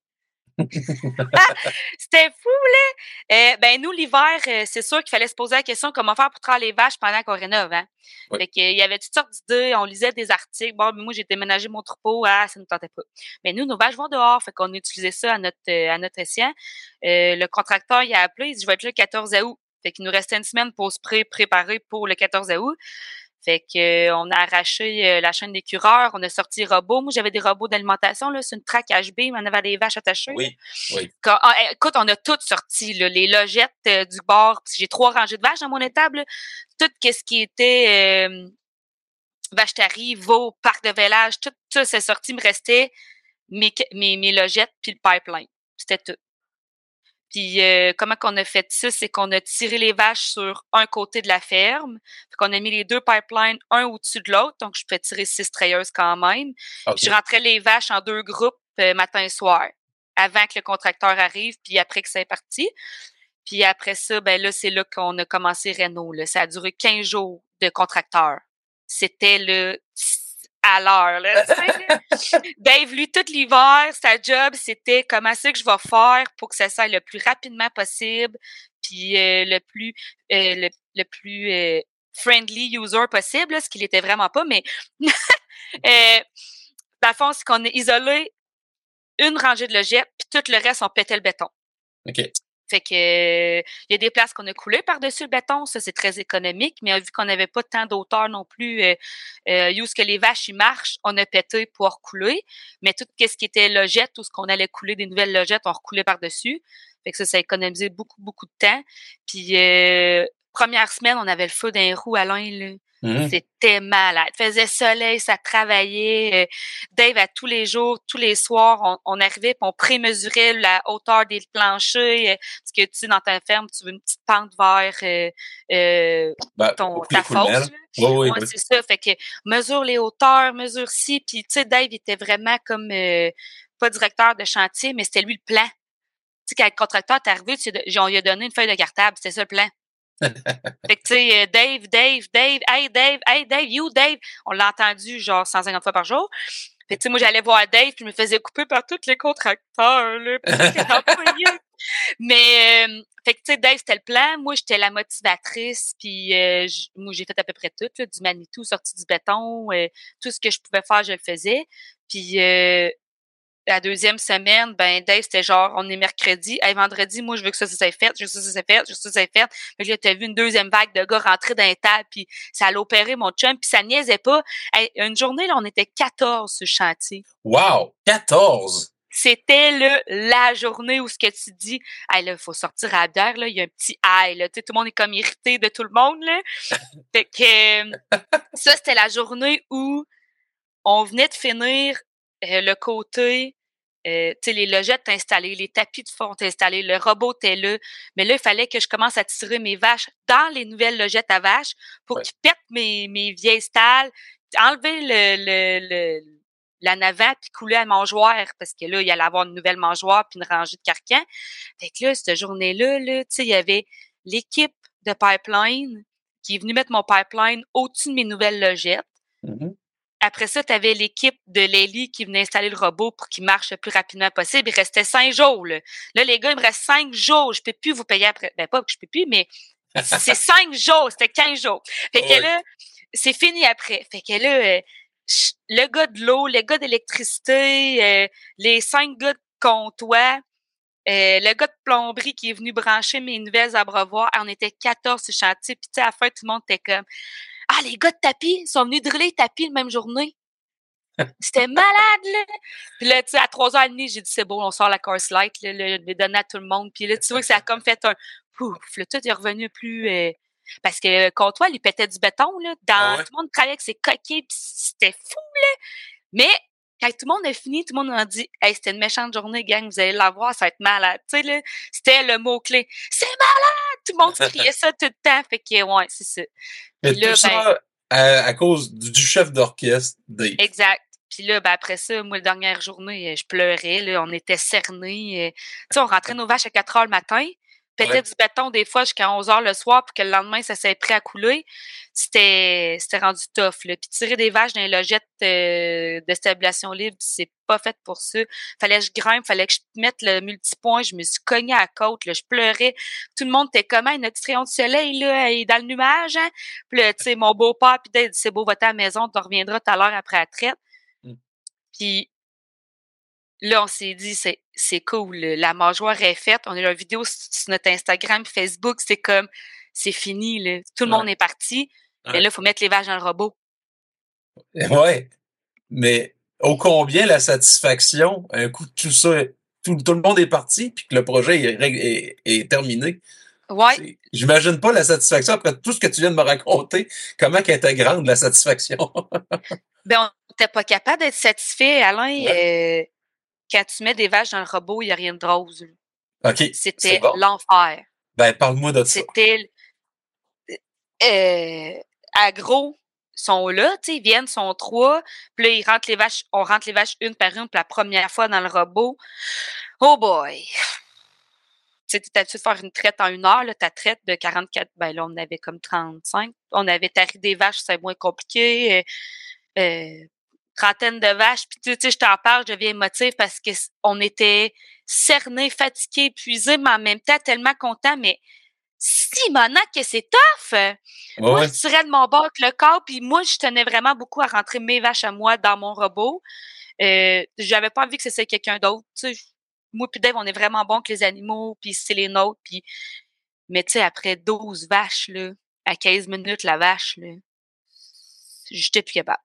C'était fou, là! Euh, ben, nous, l'hiver, euh, c'est sûr qu'il fallait se poser la question comment faire pour traire les vaches pendant qu'on rénove, hein? Oui. Fait que, il y avait toutes sortes d'idées, on lisait des articles. Bon, mais moi, j'ai déménagé mon troupeau, ah, ça nous tentait pas. Mais nous, nos vaches vont dehors, fait qu'on utilisait ça à notre, euh, à notre escient. Euh, le contracteur, il a appelé, il dit, je vais être là le quatorze août. Fait qu'il nous restait une semaine pour se pré préparer pour le quatorze août. Fait que euh, on a arraché euh, la chaîne d'écureurs, on a sorti les robots. Moi, j'avais des robots d'alimentation, là, c'est une traque H B, mais on avait des vaches attachées. Oui, oui. Quand, ah, écoute, on a tout sorti, là, les logettes euh, du bord. J'ai trois rangées de vaches dans mon étable. Là. Tout ce qui était euh, vache-tarie, veau, parc de village, tout ça, c'est sorti. Il me restait mes, mes, mes logettes puis le pipeline. C'était tout. Puis euh, comment qu'on a fait ça, c'est qu'on a tiré les vaches sur un côté de la ferme. Fait qu'on a mis les deux pipelines un au-dessus de l'autre, donc je peux tirer six trayeuses quand même. Okay. Puis je rentrais les vaches en deux groupes euh, matin et soir, avant que le contracteur arrive, puis après que ça est parti. Puis après ça, ben là, c'est là qu'on a commencé Renault. Là. Ça a duré quinze jours de contracteur. C'était le à l'heure. Là, Dave, lui, tout l'hiver, sa job, c'était comment c'est que je vais faire pour que ça s'aille le plus rapidement possible, puis euh, le plus euh, le, le plus euh, friendly user possible, là, ce qu'il était vraiment pas, mais euh, dans le fond, c'est qu'on a isolé une rangée de logettes, puis tout le reste, on pétait le béton. OK. Fait que il euh, y a des places qu'on a coulées par-dessus le béton, ça c'est très économique, mais vu qu'on n'avait pas tant d'auteur non plus, euh, euh, où ce que les vaches y marchent, on a pété pour recouler, mais tout ce qui était logette, tout ce qu'on allait couler des nouvelles logettes, on recoulait par-dessus. Fait que ça, ça économisait beaucoup, beaucoup de temps. Puis euh, première semaine, on avait le feu d'un roue à l'un, là. Mm-hmm. C'était malade. Il faisait soleil, ça travaillait. Dave, à tous les jours, tous les soirs, on, on arrivait et on prémesurait la hauteur des planchers. Parce que, tu sais, dans ta ferme, tu veux une petite pente vers euh, euh, ben, ton, ta fosse. Oui, oui, ouais, oui. C'est ça. Fait que mesure les hauteurs, mesure ci. Puis, tu sais, Dave était vraiment comme, euh, pas directeur de chantier, mais c'était lui le plan. Tu sais, quand le contracteur est arrivé, on lui a donné une feuille de cartable. C'était ça le plan. Fait que, tu sais, Dave, Dave, Dave, hey, Dave, hey, Dave, you, Dave. On l'a entendu, genre, cent cinquante fois par jour. Fait que, tu sais, moi, j'allais voir Dave, puis je me faisais couper par tous les contracteurs, là, puis les employés. Mais, euh, fait que, tu sais, Dave, c'était le plan. Moi, j'étais la motivatrice, puis euh, moi, j'ai fait à peu près tout, là, du Manitou, sorti du béton, euh, tout ce que je pouvais faire, je le faisais. Puis, euh, la deuxième semaine, ben Dave, c'était genre, on est mercredi, hey, vendredi, moi, je veux que ça, ça s'est fait, je veux que ça, ça s'est fait, je veux que ça, ça s'est fait. Fait que là, t'as vu une deuxième vague de gars rentrer dans les tables, puis ça allait opérer mon chum, puis ça niaisait pas. Hey, une journée, là, on était quatorze sur le chantier. Wow! quatorze! C'était là, la journée où ce que tu dis, hey, là, il faut sortir à la bière, là, il y a un petit aïe, là, tu sais, tout le monde est comme irrité de tout le monde, là. Fait que, ça, c'était la journée où on venait de finir euh, le côté, euh, tu sais, les logettes installées, les tapis de fond installés, le robot était là. Mais là, il fallait que je commence à tirer mes vaches dans les nouvelles logettes à vaches pour ouais. qu'ils pètent mes, mes vieilles stalles, enlever le, le, le, la navette puis couler à la mangeoire parce que là, il allait avoir une nouvelle mangeoire puis une rangée de carcans. Fait que là, cette journée-là, là, tu sais, il y avait l'équipe de pipeline qui est venue mettre mon pipeline au-dessus de mes nouvelles logettes. Mm-hmm. Après ça, tu avais l'équipe de Lely qui venait installer le robot pour qu'il marche le plus rapidement possible. Il restait cinq jours. Là, là les gars, il me reste cinq jours. Je peux plus vous payer après. Ben, pas que je peux plus, mais c'est cinq jours. C'était quinze jours. Fait que ouais. là, c'est fini après. Fait que là, euh, le gars de l'eau, le gars d'électricité, euh, les cinq gars de comptoir, euh, le gars de plomberie qui est venu brancher mes nouvelles abreuvoirs. On était quatorze sur le chantier. Puis, tu sais, à la fin, tout le monde était comme... Ah, les gars de tapis sont venus driller tapis la même journée. C'était malade, là. Puis là, tu sais, à trois heures trente, j'ai dit, c'est beau, on sort la course light, là, là, je l'ai donné à tout le monde. Puis là, tu vois que ça a comme fait un pouf, là, tout est revenu plus... Euh... Parce que le comptoir, il pétait du béton, là. Dans, ah ouais. Tout le monde travaillait avec ses coquilles, puis c'était fou, là. Mais quand tout le monde a fini, tout le monde a dit, hey, c'était une méchante journée, gang, vous allez la voir, ça va être malade. Tu sais, là, c'était le mot-clé. C'est malade! Tout le monde criait ça tout le temps. Fait que, ouais, c'est ça. Mais tout là, ça ben, à, à cause du chef d'orchestre, Dave. Exact. Puis là, ben après ça, moi, la dernière journée, je pleurais. Là, on était cernés. Tu sais, on rentrait nos vaches à quatre heures le matin, pétait ouais. du béton des fois jusqu'à onze heures le soir pour que le lendemain, ça s'est pris à couler. C'était c'était rendu tough. Là. Puis tirer des vaches dans les logettes euh, de stabilisation libre, c'est pas fait pour ça. Fallait que je grimpe, fallait que je mette le multipoint. Je me suis cognée à la côte. Là, je pleurais. Tout le monde était comme, hey, notre rayon de soleil là, il est dans le nuage. Hein? Puis là, tu sais, mon beau-père, puis il dit, c'est beau, va-t'en à la maison, tu reviendras tout à l'heure après la traite. Mm. Puis là, on s'est dit, c'est, c'est cool. La mangeoire est faite. On a eu une vidéo sur notre Instagram, Facebook. C'est comme, c'est fini. Là. Tout le ouais. monde est parti. Ouais. Mais là, il faut mettre les vaches dans le robot. Ouais. Mais ô combien la satisfaction, un coup de tout ça, tout, tout le monde est parti, puis que le projet est, est, est terminé. Ouais. C'est, j'imagine pas la satisfaction après tout ce que tu viens de me raconter. Comment qu'elle était grande, la satisfaction? Ben, on n'était pas capable d'être satisfait, Alain. Ouais. Euh, quand tu mets des vaches dans le robot, il n'y a rien de rose. OK. C'était bon. l'enfer. Ben, parle-moi de ça. C'était... Euh, agro sont là, tu sais, ils viennent, sont trois, puis là, ils rentrent les vaches, on rentre les vaches une par une pour la première fois dans le robot. Oh boy! Tu sais, t'es habitué de faire une traite en une heure, là, ta traite de quarante-quatre, ben là, on avait comme trente-cinq. On avait tari des vaches, c'est moins compliqué. Euh, euh, trentaine de vaches, puis tu sais, je t'en parle, je deviens émotive parce que on était cernés, fatigués, épuisés, mais en même temps tellement contents, mais Simonac que c'est tough! Ouais. Moi, je tirais de mon bord avec le corps, puis moi, je tenais vraiment beaucoup à rentrer mes vaches à moi dans mon robot. Euh, j'avais pas envie que ce soit quelqu'un d'autre, tu sais. moi puis Dave, on est vraiment bons avec les animaux, puis c'est les nôtres, puis mais tu sais, après douze vaches, là, à quinze minutes, la vache, là, j'étais plus capable.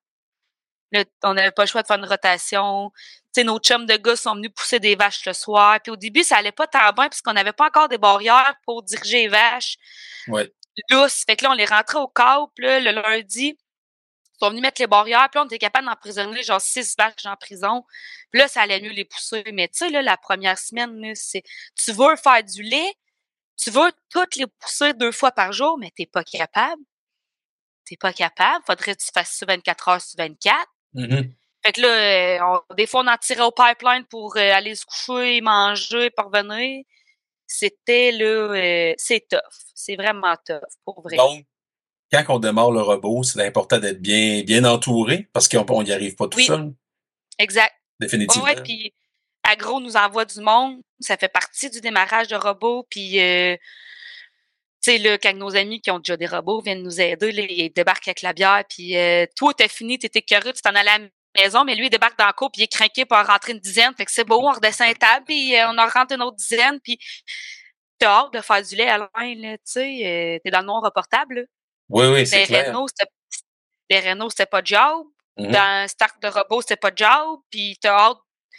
Là, on n'avait pas le choix de faire une rotation. Tu sais, nos chums de gars sont venus pousser des vaches le soir. Puis au début, ça allait pas tant bien parce qu'on n'avait pas encore des barrières pour diriger les vaches. Ouais. Lousse. Fait que là, on les rentrait au cap, là, le lundi. Ils sont venus mettre les barrières. Puis là, on était capable d'emprisonner genre six vaches en prison. Puis là, ça allait mieux les pousser. Mais tu sais, là, la première semaine, là, c'est tu veux faire du lait, tu veux toutes les pousser deux fois par jour, mais t'es pas capable. T'es pas capable. Faudrait que tu fasses ça vingt-quatre heures sur vingt-quatre. Mm-hmm. Fait que là, on, des fois, on en tirait au pipeline pour euh, aller se coucher, manger, pour revenir. C'était, là, euh, c'est tough. C'est vraiment tough, pour vrai. Donc, quand on démarre le robot, c'est important d'être bien, bien entouré parce qu'on n'y arrive pas tout oui. seul. Exact. Définitivement. Ouais, puis Agro nous envoie du monde. Ça fait partie du démarrage de robot. Puis, euh, tu sais, là, quand nos amis qui ont déjà des robots viennent nous aider, là, ils débarquent avec la bière. Puis, euh, toi, t'as fini, t'étais écœuré, tu t'en allais à la maison, mais lui, il débarque dans le cours, puis il est craqué pour en rentrer une dizaine. Fait que c'est beau, on redescend une table, puis euh, on en rentre une autre dizaine. Puis, t'as hâte de faire du lait à loin, là, tu sais. Euh, t'es dans le noir reportable, là. Oui, oui, c'est les clair. Renault, c'était, les Renault, c'était pas de job. Mm-hmm. Dans Stark de robot, c'était pas de job. Puis, t'as hâte,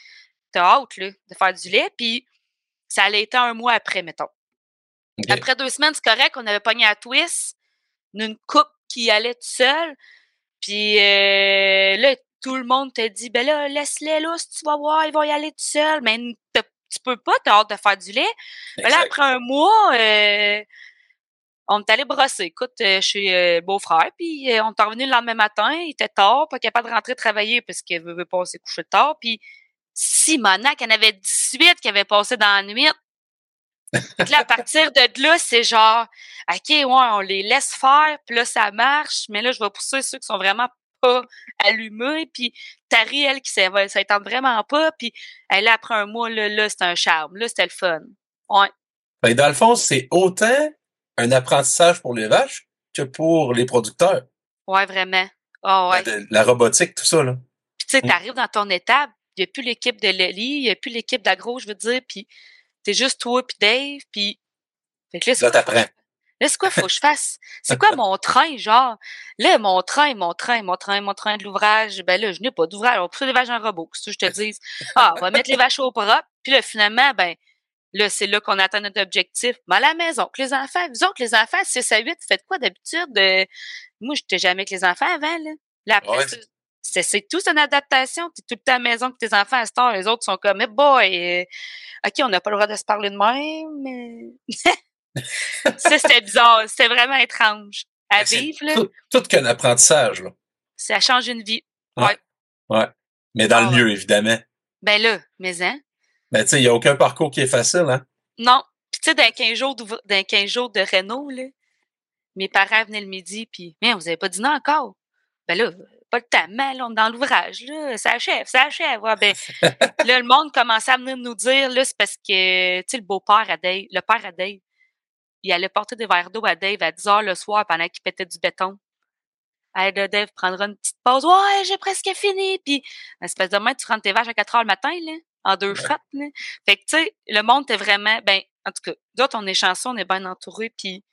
t'as hâte, là, de faire du lait. Puis, ça allait être un mois après, mettons. Okay. Après deux semaines, c'est correct. On avait pogné à twist, une coupe qui allait tout seul. Puis euh, là, tout le monde te dit, ben là, laisse-les là, si tu vas voir, ils vont y aller tout seul. Mais tu peux pas, t'as hâte de faire du lait. Ben là, après un mois, euh, on est allé brosser. Écoute, euh, chez euh, beau-frère, puis euh, on est revenu le lendemain matin, il était tard, pas capable de rentrer travailler parce qu'il veut, veut pas se coucher tard. Puis Simonac, il y en avait dix-huit qui avaient passé dans la nuit. Fait que là, à partir de là, c'est genre, OK, ouais, on les laisse faire, puis là, ça marche, mais là, je vais pousser ceux qui sont vraiment pas allumés, puis Tari, elle, qui ça ne tente vraiment pas, puis elle, là, après un mois, là, là c'était un charme. Là, c'était le fun. Ouais. Ben, dans le fond, c'est autant un apprentissage pour les vaches que pour les producteurs. Ouais, vraiment. Oh, ouais. La, la robotique, tout ça, là. Puis, tu sais, t'arrives dans ton étape, il n'y a plus l'équipe de Lely, il n'y a plus l'équipe d'Agro, je veux dire, puis t'es juste toi puis Dave, puis... Fait que là, là, t'apprends. Là, c'est quoi faut que je fasse? C'est quoi mon train, genre? Là, mon train, mon train, mon train, mon train de l'ouvrage, ben là, je n'ai pas d'ouvrage. On va pousser les vaches en robot. C'est ça que je te dis. Ah, on va mettre les vaches au propre. Puis là, finalement, ben, là, c'est là qu'on atteint notre objectif. Mais à la maison, que les enfants, vous autres, les enfants, six à huit, vous faites quoi d'habitude? Euh, moi, j'étais jamais avec les enfants avant, là. Là, après ouais. ça, c'est, c'est tout, c'est une adaptation. T'es tout le temps à la maison avec tes enfants à cette heure. Les autres sont comme, eh boy, euh, OK, on n'a pas le droit de se parler de même, mais... Ça, c'était bizarre. C'était vraiment étrange à c'est vivre, là. Tout, tout qu'un apprentissage, là. Ça change une vie. Ouais. Ouais. ouais. Mais dans ah, le mieux, ouais. évidemment. Ben là, mais hein. Ben, tu sais, il n'y a aucun parcours qui est facile, hein. Non. Puis, tu sais, dans quinze jours, dans quinze jours de Renault, là, mes parents venaient le midi, puis, mais vous avez pas dîné encore? Ben là, pas le temps, mais là, on est dans l'ouvrage, là. Ça achève, ça achève. Ouais, ben, là, le monde commençait à venir nous dire, là, c'est parce que, tu sais, le beau-père à Dave, le père à Dave, il allait porter des verres d'eau à Dave à dix heures le soir pendant qu'il pétait du béton. Hey, là, Dave prendra une petite pause. Ouais, j'ai presque fini. Puis, espèce de main, tu rentres tes vaches à quatre heures le matin, là, en deux frottes, là. Fait que, tu sais, le monde était vraiment, ben, en tout cas, d'autres, on est chanceux, on est bien entourés. Puis,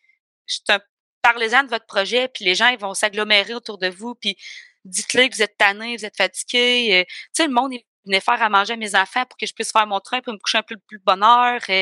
parlez-en de votre projet, puis les gens, ils vont s'agglomérer autour de vous. Puis, dites-le que vous êtes tannés, vous êtes fatigués. Euh, tu sais, le monde, il venait faire à manger à mes enfants pour que je puisse faire mon train, pour me coucher un peu plus de bonne heure. Euh,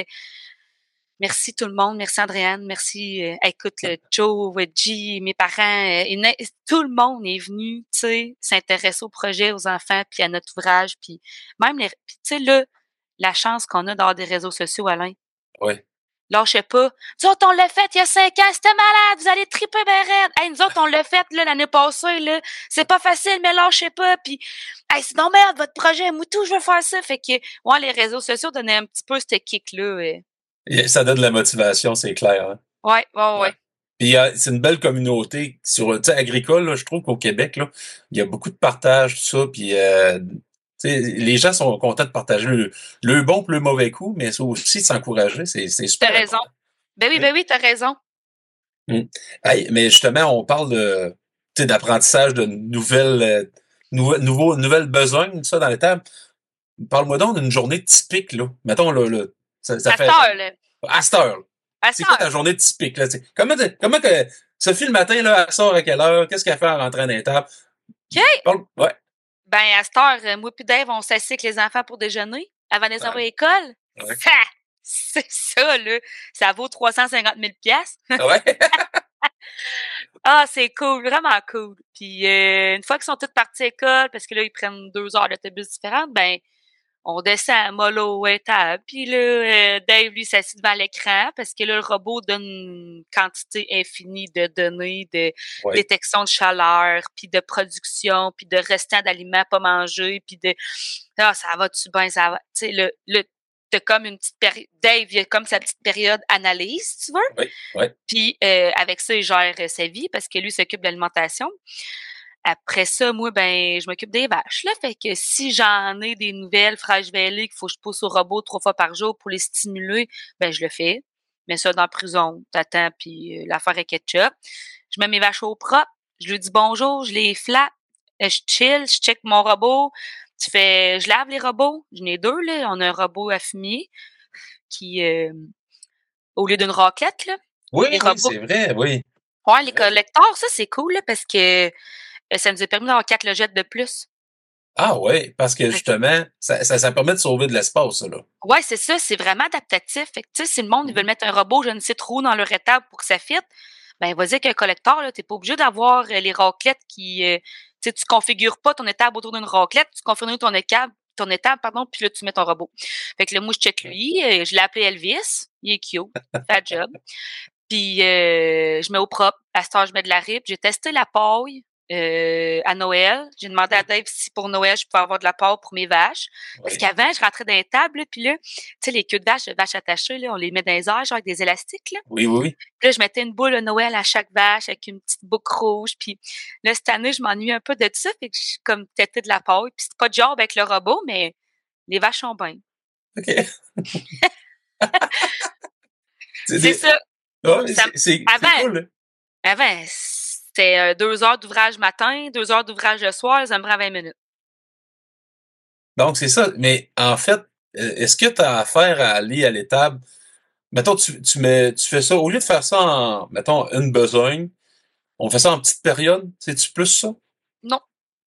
Merci tout le monde. Merci Andréane. Merci, euh, écoute, le Joe, G, mes parents. Euh, tout le monde est venu, tu sais, s'intéresser au projet, aux enfants, puis à notre ouvrage. Puis même, les, tu sais, là, la chance qu'on a d'avoir des réseaux sociaux, Alain. Oui. Lâchez pas. Nous autres, on l'a fait il y a cinq ans. C'était malade. Vous allez triper ben raide. Hey, nous autres, on l'a fait là, l'année passée. Là. C'est pas facile, mais lâchez pas. Puis, hey, c'est non merde, votre projet. Moutou, je veux faire ça. Fait que, ouais, les réseaux sociaux donnaient un petit peu ce kick-là. Et... Et ça donne de la motivation, c'est clair. Hein? Ouais, ouais, ouais. Puis euh, c'est une belle communauté sur, tu sais, agricole. Là, je trouve qu'au Québec, là, il y a beaucoup de partage, tout ça. Puis, euh, tu sais, les gens sont contents de partager le, le bon et le mauvais coup, mais aussi de s'encourager. C'est, c'est super. T'as raison. Important. Ben oui, ben oui, t'as raison. Hum. Hey, mais justement, on parle de, tu sais, d'apprentissage de nouvelles, euh, nou- nouveaux, nouvelles besognes, tout ça, dans les tables. parle-moi donc d'une journée typique, là. Mettons, là, là ça, ça À fait... cette heure, là. À cette heure, là. À C'est cette quoi ta heure. journée typique, là? T'sais, comment, comment que Sophie, le matin, là, elle sort à quelle heure? Qu'est-ce qu'elle fait en rentrant dans les tables? OK. Parle... Ouais. Ben, à cette heure, euh, moi puis Dave, on s'assied avec les enfants pour déjeuner avant de les Ouais. envoyer à l'école. Ouais. Ça, c'est ça, là. Ça vaut trois cent cinquante mille piastres. Ouais. Ah, c'est cool, vraiment cool. Puis euh, une fois qu'ils sont tous partis à l'école, parce que là, ils prennent deux heures d'autobus différentes, ben, on descend à mollo à table. Puis là, euh, Dave, lui, s'assied devant l'écran parce que là, le robot donne une quantité infinie de données, de Ouais. détection de chaleur, puis de production, puis de restant d'aliments pas mangés, puis de... Ah, ça va-tu bien, ça va... Tu sais, le... le t'as comme une petite période... Dave, il a comme sa petite période analyse, si tu veux. Oui, oui. Puis euh, avec ça, il gère euh, sa vie parce que lui s'occupe de l'alimentation. Après ça, moi, ben, je m'occupe des vaches, là. Fait que si j'en ai des nouvelles fraîches vêlées qu'il faut que je pousse au robot trois fois par jour pour les stimuler, ben, je le fais. Mets ça dans la prison, t'attends, puis euh, l'affaire est ketchup. Je mets mes vaches au propre. Je lui dis bonjour, je les flatte. Euh, je chill, je check mon robot. Tu fais, je lave les robots. J'en ai deux, là. On a un robot à fumier qui, euh, au lieu d'une raclette, là. Oui, Les oui, robots. c'est vrai, oui. Ouais, les collecteurs, ça, c'est cool, là, parce que euh, ça nous a permis d'avoir quatre logettes de plus. Ah oui, parce que justement, ça, ça, ça permet de sauver de l'espace, ça, là. Ouais, c'est ça, c'est vraiment adaptatif. Fait que, tu sais, si le monde, ils veulent mettre un robot, je ne sais trop, dans leur étable pour que ça fitte, ben, vas-y avec un collecteur, là. T'es pas obligé d'avoir euh, les raclettes qui, euh, tu sais, tu configures pas ton étable autour d'une raclette, tu configures ton étable, ton étable, pardon, puis là, tu mets ton robot. Fait que là, moi, je check lui, euh, je l'ai appelé Elvis, il est cute, fait le job. Puis, euh, je mets au propre. À cette heure, je mets de la rip. J'ai testé la paille euh, à Noël. J'ai demandé à Dave si pour Noël, je pouvais avoir de la paille pour mes vaches. Parce Oui. qu'avant, je rentrais dans les tables, puis là, tu sais, les queues de vaches, vaches attachées, là, on les met dans les airs, genre avec des élastiques, là. Oui, oui, oui. Puis là, je mettais une boule de Noël à chaque vache avec une petite boucle rouge. Puis là, cette année, je m'ennuie un peu de ça. Fait que je suis comme têtée de la paille. Puis c'est pas de job avec le robot, mais les vaches sont bien. OK. C'est des... ça. Ouais, Ça- c'est, c'est, avant- c'est cool, là. Avant, c'était euh, deux heures d'ouvrage matin, deux heures d'ouvrage le soir, ça me prend vingt minutes. Donc, c'est ça. Mais en fait, euh, est-ce que tu as affaire à aller à l'étable? Mettons, tu, tu, mets, tu fais ça, au lieu de faire ça en, mettons, une besogne, on fait ça en petite période? C'est-tu plus ça? Non.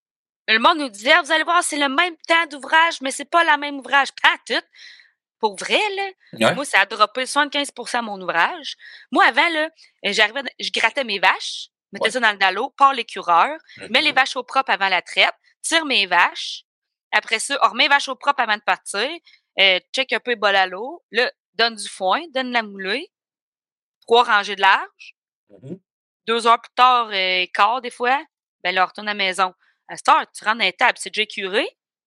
Le monde nous disait, ah, vous allez voir, c'est le même temps d'ouvrage, mais c'est pas la même ouvrage. Pas tout. Pour vrai, là, Ouais. moi, ça a droppé soixante-quinze pour cent mon ouvrage. Moi, avant, là, j'arrivais, je grattais mes vaches, mettais Ouais. ça dans le dallo, pars l'écureur, Mhm. mets les vaches au propre avant la traite, tire mes vaches. Après ça, on remet les vaches au propre avant de partir, euh, check un peu les bols à l'eau, là, donne du foin, donne la moulée, trois rangées de large. Mhm. Deux heures plus tard, euh, quart des fois, ben là, on retourne à la maison. À cette heure, tu rentres dans les tables, c'est déjà curé.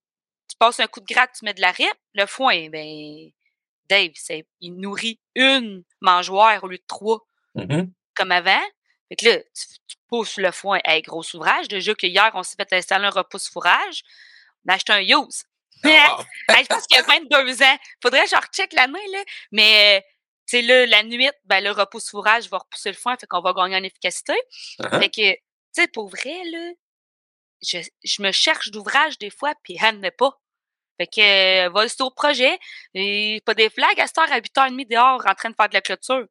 Tu passes un coup de gratte, tu mets de la rip. Le foin, ben, Dave, c'est, il nourrit une mangeoire au lieu de trois, Mhm. comme avant. Fait que là, tu, tu pousses le foin. Hey, gros ouvrage. Déjà que hier, on s'est fait installer un repousse-fourrage. On a acheté un Yoast. Ah, wow. Hey, je pense qu'il y a vingt-deux ans. Faudrait que je recheck l'année, là. Mais, tu sais, là, la nuit, ben, le repousse-fourrage va repousser le foin, fait qu'on va gagner en efficacité. Uh-huh. Fait que, tu sais, pour vrai, là, je, je me cherche d'ouvrage des fois, puis elle n'est pas. Fait que, euh, va sur le projet. Et pas des flags à cette heure à huit heures trente dehors en train de faire de la clôture.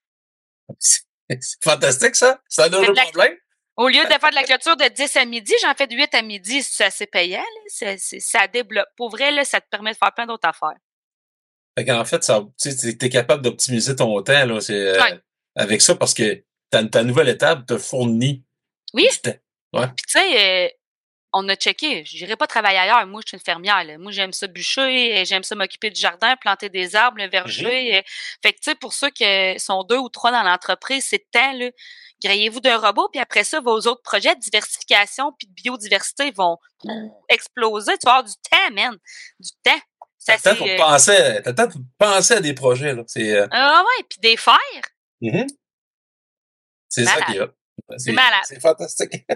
C'est, c'est fantastique, ça. Ça donne Fait un de la- problème. Au lieu de faire de la clôture de dix à midi, j'en fais de huit à midi. C'est assez payant, là. C'est, c'est, ça débloque. Pour vrai, là, ça te permet de faire plein d'autres affaires. Fait qu'en fait, ça, tu sais, t'es capable d'optimiser ton temps, là, c'est, euh, Ouais. avec ça, parce que ta, ta nouvelle étape te fournit Oui. du temps. Ouais. Puis tu sais, euh, on a checké. Je n'irai pas travailler ailleurs. Moi, je suis une fermière, là. Moi, j'aime ça bûcher, j'aime ça m'occuper du jardin, planter des arbres, le verger. Mm-hmm. Fait que, tu sais, pour ceux qui sont deux ou trois dans l'entreprise, c'est le temps, là. Grayez-vous d'un robot, puis après ça, vos autres projets de diversification puis de biodiversité vont exploser. Tu vas avoir du temps, man. Du temps. Ça, t'as le temps pour euh... penser, t'as le temps pour penser à des projets, là. C'est, euh... Ah ouais, puis des faire. Mm-hmm. C'est malade. ça qu'il y a. C'est, c'est malade. C'est fantastique.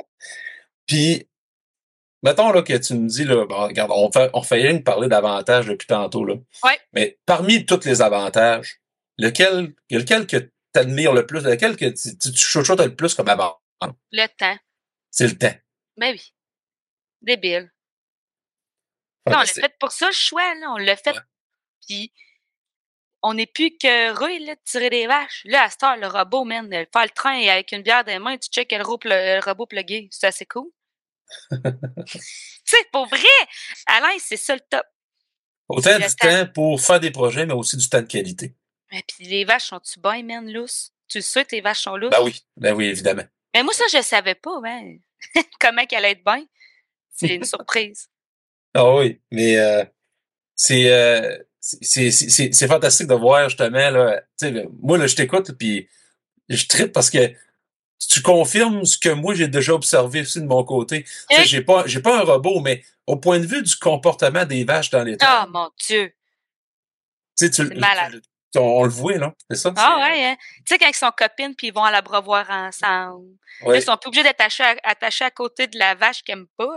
Puis, mettons là, que tu me dis, là, bon, regarde, on fait, on fait rien de parler d'avantages depuis tantôt. Là. Ouais. Mais parmi tous les avantages, lequel, lequel que tu admires le plus, lequel que tu, tu, tu chouchoutes le plus comme avantage? Le temps. C'est le temps. Ben oui. Débile. Non, on l'a fait pour ça, le choix, là. On l'a fait. Ouais. Puis, on n'est plus qu'heureux, là, de tirer des vaches. Là, à cette heure, le robot, man, faire le train et avec une bière dans les mains, tu checkes le robot, le robot plugué. C'est assez cool. Tu sais, pour vrai, Alain, c'est ça le top. Autant du temps pour faire des projets, mais aussi du temps de qualité. Et puis, les vaches sont-tu bien, man, lousses? Tu sais que les vaches sont lousses? Ben oui, ben oui, évidemment. Mais moi, ça, je savais pas, ben. Comment qu'elle allait être bien. C'est une surprise. Ah oui, mais euh, c'est, euh, c'est, c'est, c'est, c'est fantastique de voir, justement, là. Tu sais, moi, là, je t'écoute, puis je trippe parce que tu confirmes ce que moi, j'ai déjà observé aussi de mon côté. Tu sais, j'ai pas, j'ai pas un robot, mais au point de vue du comportement des vaches dans les terres. Oh, mon Dieu! Tu sais, tu, c'est malade. Tu, on, on le voit, là. C'est ça? Ah c'est... ouais, hein? Tu sais, quand ils sont copines puis ils vont à l'abreuvoir ensemble. Oui. Là, ils sont plus obligés d'être attachés à, attachés à côté de la vache qu'ils n'aiment pas.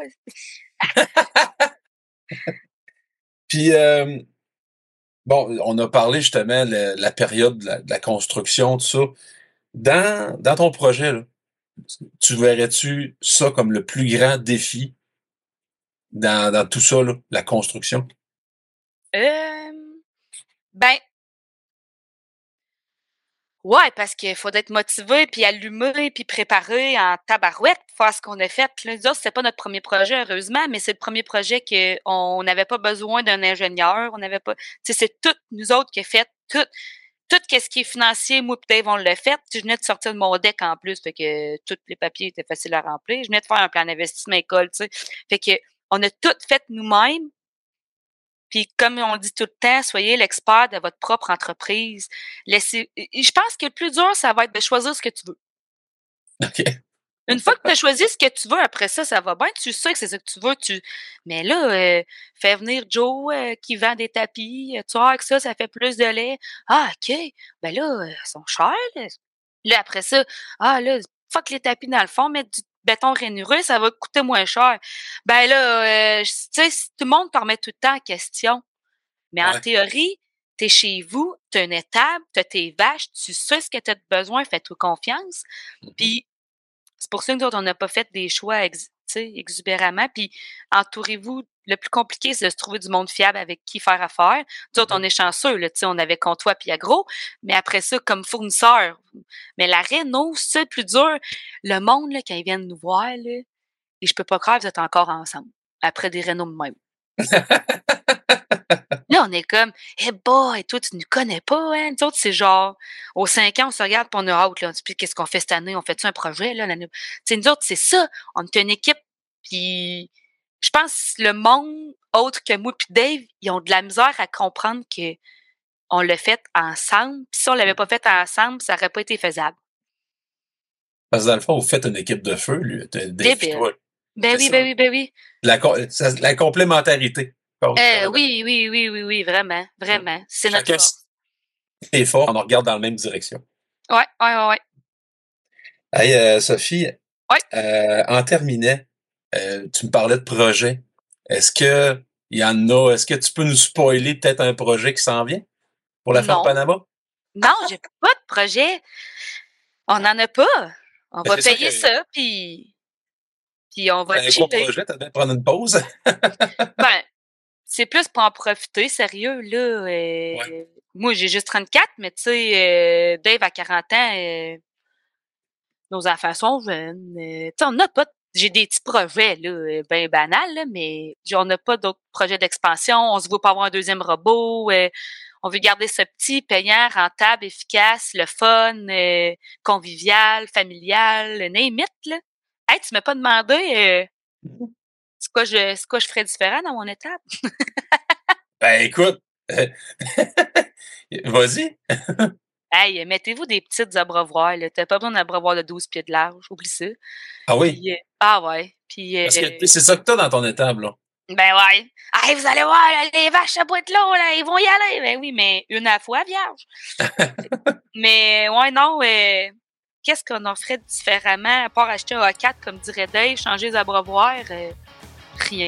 Puis, euh, bon, on a parlé justement de la période de la, de la construction, tout ça. Dans, dans ton projet, là, tu verrais-tu ça comme le plus grand défi dans, dans tout ça, là, la construction? Euh, ben, ouais, parce qu'il faut être motivé, puis allumé, puis préparé en tabarouette pour faire ce qu'on a fait. Là, nous autres, c'était pas notre premier projet, heureusement, mais c'est le premier projet qu'on n'avait pas besoin d'un ingénieur. On n'avait pas. Tu sais, c'est tout nous autres qui a fait tout. Tout ce qui est financier, moi et Dave, on l'a fait. Je venais de sortir de mon deck en plus, fait que tous les papiers étaient faciles à remplir. Je venais de faire un plan d'investissement école, tu sais. Fait que on a tout fait nous-mêmes. Puis comme on dit tout le temps, soyez l'expert de votre propre entreprise. Laissez. Je pense que le plus dur, ça va être de choisir ce que tu veux. OK. Une fois que tu as choisi ce que tu veux, après ça, ça va bien. Tu sais que c'est ce que tu veux. Tu... Mais là, euh, fais venir Joe euh, qui vend des tapis. Tu vois, avec ça, ça fait plus de lait. Ah, OK. Ben là, euh, ils sont chers. Là. là, après ça, ah là, fuck les tapis dans le fond, mettre du béton rainuré, ça va coûter moins cher. Ben là, euh, tu sais, tout le monde t'en remet tout le temps en question. Mais ouais. En théorie, t'es chez vous, t'as une étable, t'as tes vaches, tu sais ce que t'as besoin, fais-toi confiance. Puis, c'est pour ça que nous autres, on n'a pas fait des choix ex, exubéramment. Puis, entourez-vous. Le plus compliqué, c'est de se trouver du monde fiable avec qui faire affaire. Nous autres, on est chanceux. Là, on avait Comtois puis Agro. Mais après ça, comme fournisseur. Mais la réno, c'est le plus dur. Le monde, là, quand ils viennent nous voir, là, et je peux pas croire que vous êtes encore ensemble. Après des rénaux de même. Là, on est comme, eh hey boy, toi, tu ne nous connais pas, hein? Nous autres, c'est genre, aux cinq ans, on se regarde puis on est out, là. Puis qu'est-ce qu'on fait cette année? On fait-tu un projet, là? Tu sais, nous autres, c'est ça. On est une équipe, puis je pense que le monde, autre que moi puis Dave, ils ont de la misère à comprendre que on l'a fait ensemble. Puis si on l'avait pas fait ensemble, ça aurait pas été faisable. Parce que dans le fond, vous faites une équipe de feu, lui. Dave et toi. Ben oui, ben oui, ben oui. La, la complémentarité. Euh, oui, oui, oui, oui, oui, vraiment, vraiment. C'est notre force. C'est fort, on regarde dans la même direction. Ouais, ouais, ouais, ouais. Hey, euh, Sophie, ouais. euh, en terminant, euh, tu me parlais de projet. Est-ce que il y en a, est-ce que tu peux nous spoiler peut-être un projet qui s'en vient pour la Ferme Panama? Non, j'ai pas de projet. On n'en a pas. On ben va payer ça, que... ça puis... puis on va chiller. Un gros projet, t'as bien prendre une pause? Ben, c'est plus pour en profiter, sérieux, là. Euh, ouais. Moi, j'ai juste trente-quatre, mais tu sais, euh, Dave a quarante ans, euh, nos enfants sont jeunes. Euh, tu sais, on n'a pas, j'ai des petits projets, là, ben banals, là, mais on n'a pas d'autres projets d'expansion. On se voit pas avoir un deuxième robot. Euh, on veut garder ce petit, payant, rentable, efficace, le fun, euh, convivial, familial, name it, là. Hey, tu m'as pas demandé... Euh, C'est quoi, je, c'est quoi je ferais différent dans mon étape? Ben, écoute, vas-y. Hey, mettez-vous des petites abreuvoirs, là. T'as pas besoin d'abreuvoir de douze pieds de large. Oublie ça. Ah oui? Puis, euh, ah ouais. Puis, Parce que euh, c'est ça que t'as dans ton étable, là. Ben ouais. Hey, vous allez voir, là, les vaches à bout de l'eau, là, ils vont y aller. Ben oui, mais une à la fois, vierge. Mais, ouais, non, euh, qu'est-ce qu'on en ferait différemment, à part acheter un A quatre, comme dirait Dave, changer les abreuvoirs? Euh, Rien.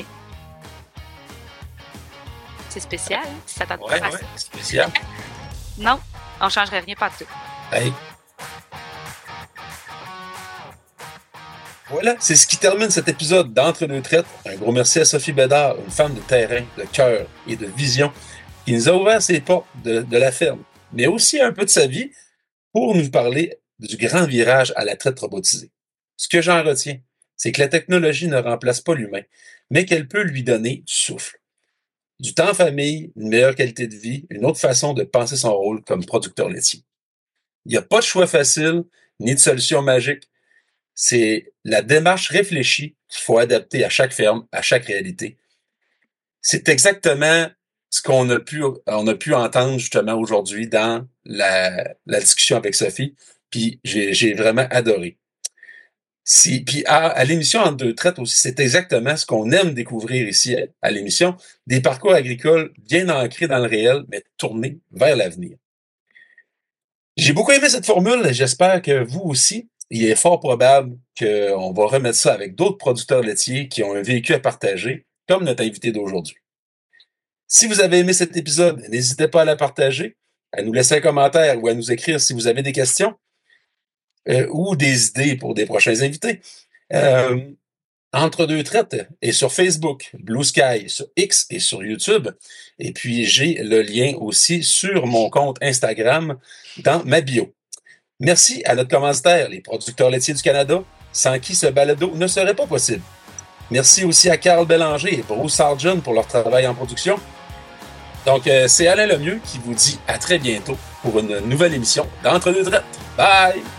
C'est spécial, hein? Ça t'attend ouais, pas ouais, c'est spécial. Non, on changerait rien pas de tout. Hey. Voilà, c'est ce qui termine cet épisode d'Entre-deux traites. Un gros merci à Sophie Bédard, une femme de terrain, de cœur et de vision, qui nous a ouvert ses portes de, de la ferme, mais aussi un peu de sa vie, pour nous parler du grand virage à la traite robotisée. Ce que j'en retiens, c'est que la technologie ne remplace pas l'humain, mais qu'elle peut lui donner du souffle. Du temps en famille, une meilleure qualité de vie, une autre façon de penser son rôle comme producteur laitier. Il n'y a pas de choix facile, ni de solution magique. C'est la démarche réfléchie qu'il faut adapter à chaque ferme, à chaque réalité. C'est exactement ce qu'on a pu, on a pu entendre justement aujourd'hui dans la, la discussion avec Sophie, puis j'ai, j'ai vraiment adoré. Si, puis à, à l'émission Entre deux traites aussi, c'est exactement ce qu'on aime découvrir ici à, à l'émission, des parcours agricoles bien ancrés dans le réel, mais tournés vers l'avenir. J'ai beaucoup aimé cette formule, j'espère que vous aussi. Il est fort probable qu'on va remettre ça avec d'autres producteurs laitiers qui ont un vécu à partager, comme notre invité d'aujourd'hui. Si vous avez aimé cet épisode, n'hésitez pas à la partager, à nous laisser un commentaire ou à nous écrire si vous avez des questions. Euh, ou des idées pour des prochains invités. Euh, Entre-deux traites est sur Facebook, Blue Sky, sur X et sur YouTube. Et puis, j'ai le lien aussi sur mon compte Instagram dans ma bio. Merci à notre commanditaire, les producteurs laitiers du Canada, sans qui ce balado ne serait pas possible. Merci aussi à Carl Bélanger et Bruce Sargent pour leur travail en production. Donc, euh, c'est Alain Lemieux qui vous dit à très bientôt pour une nouvelle émission d'Entre-deux traites. Bye!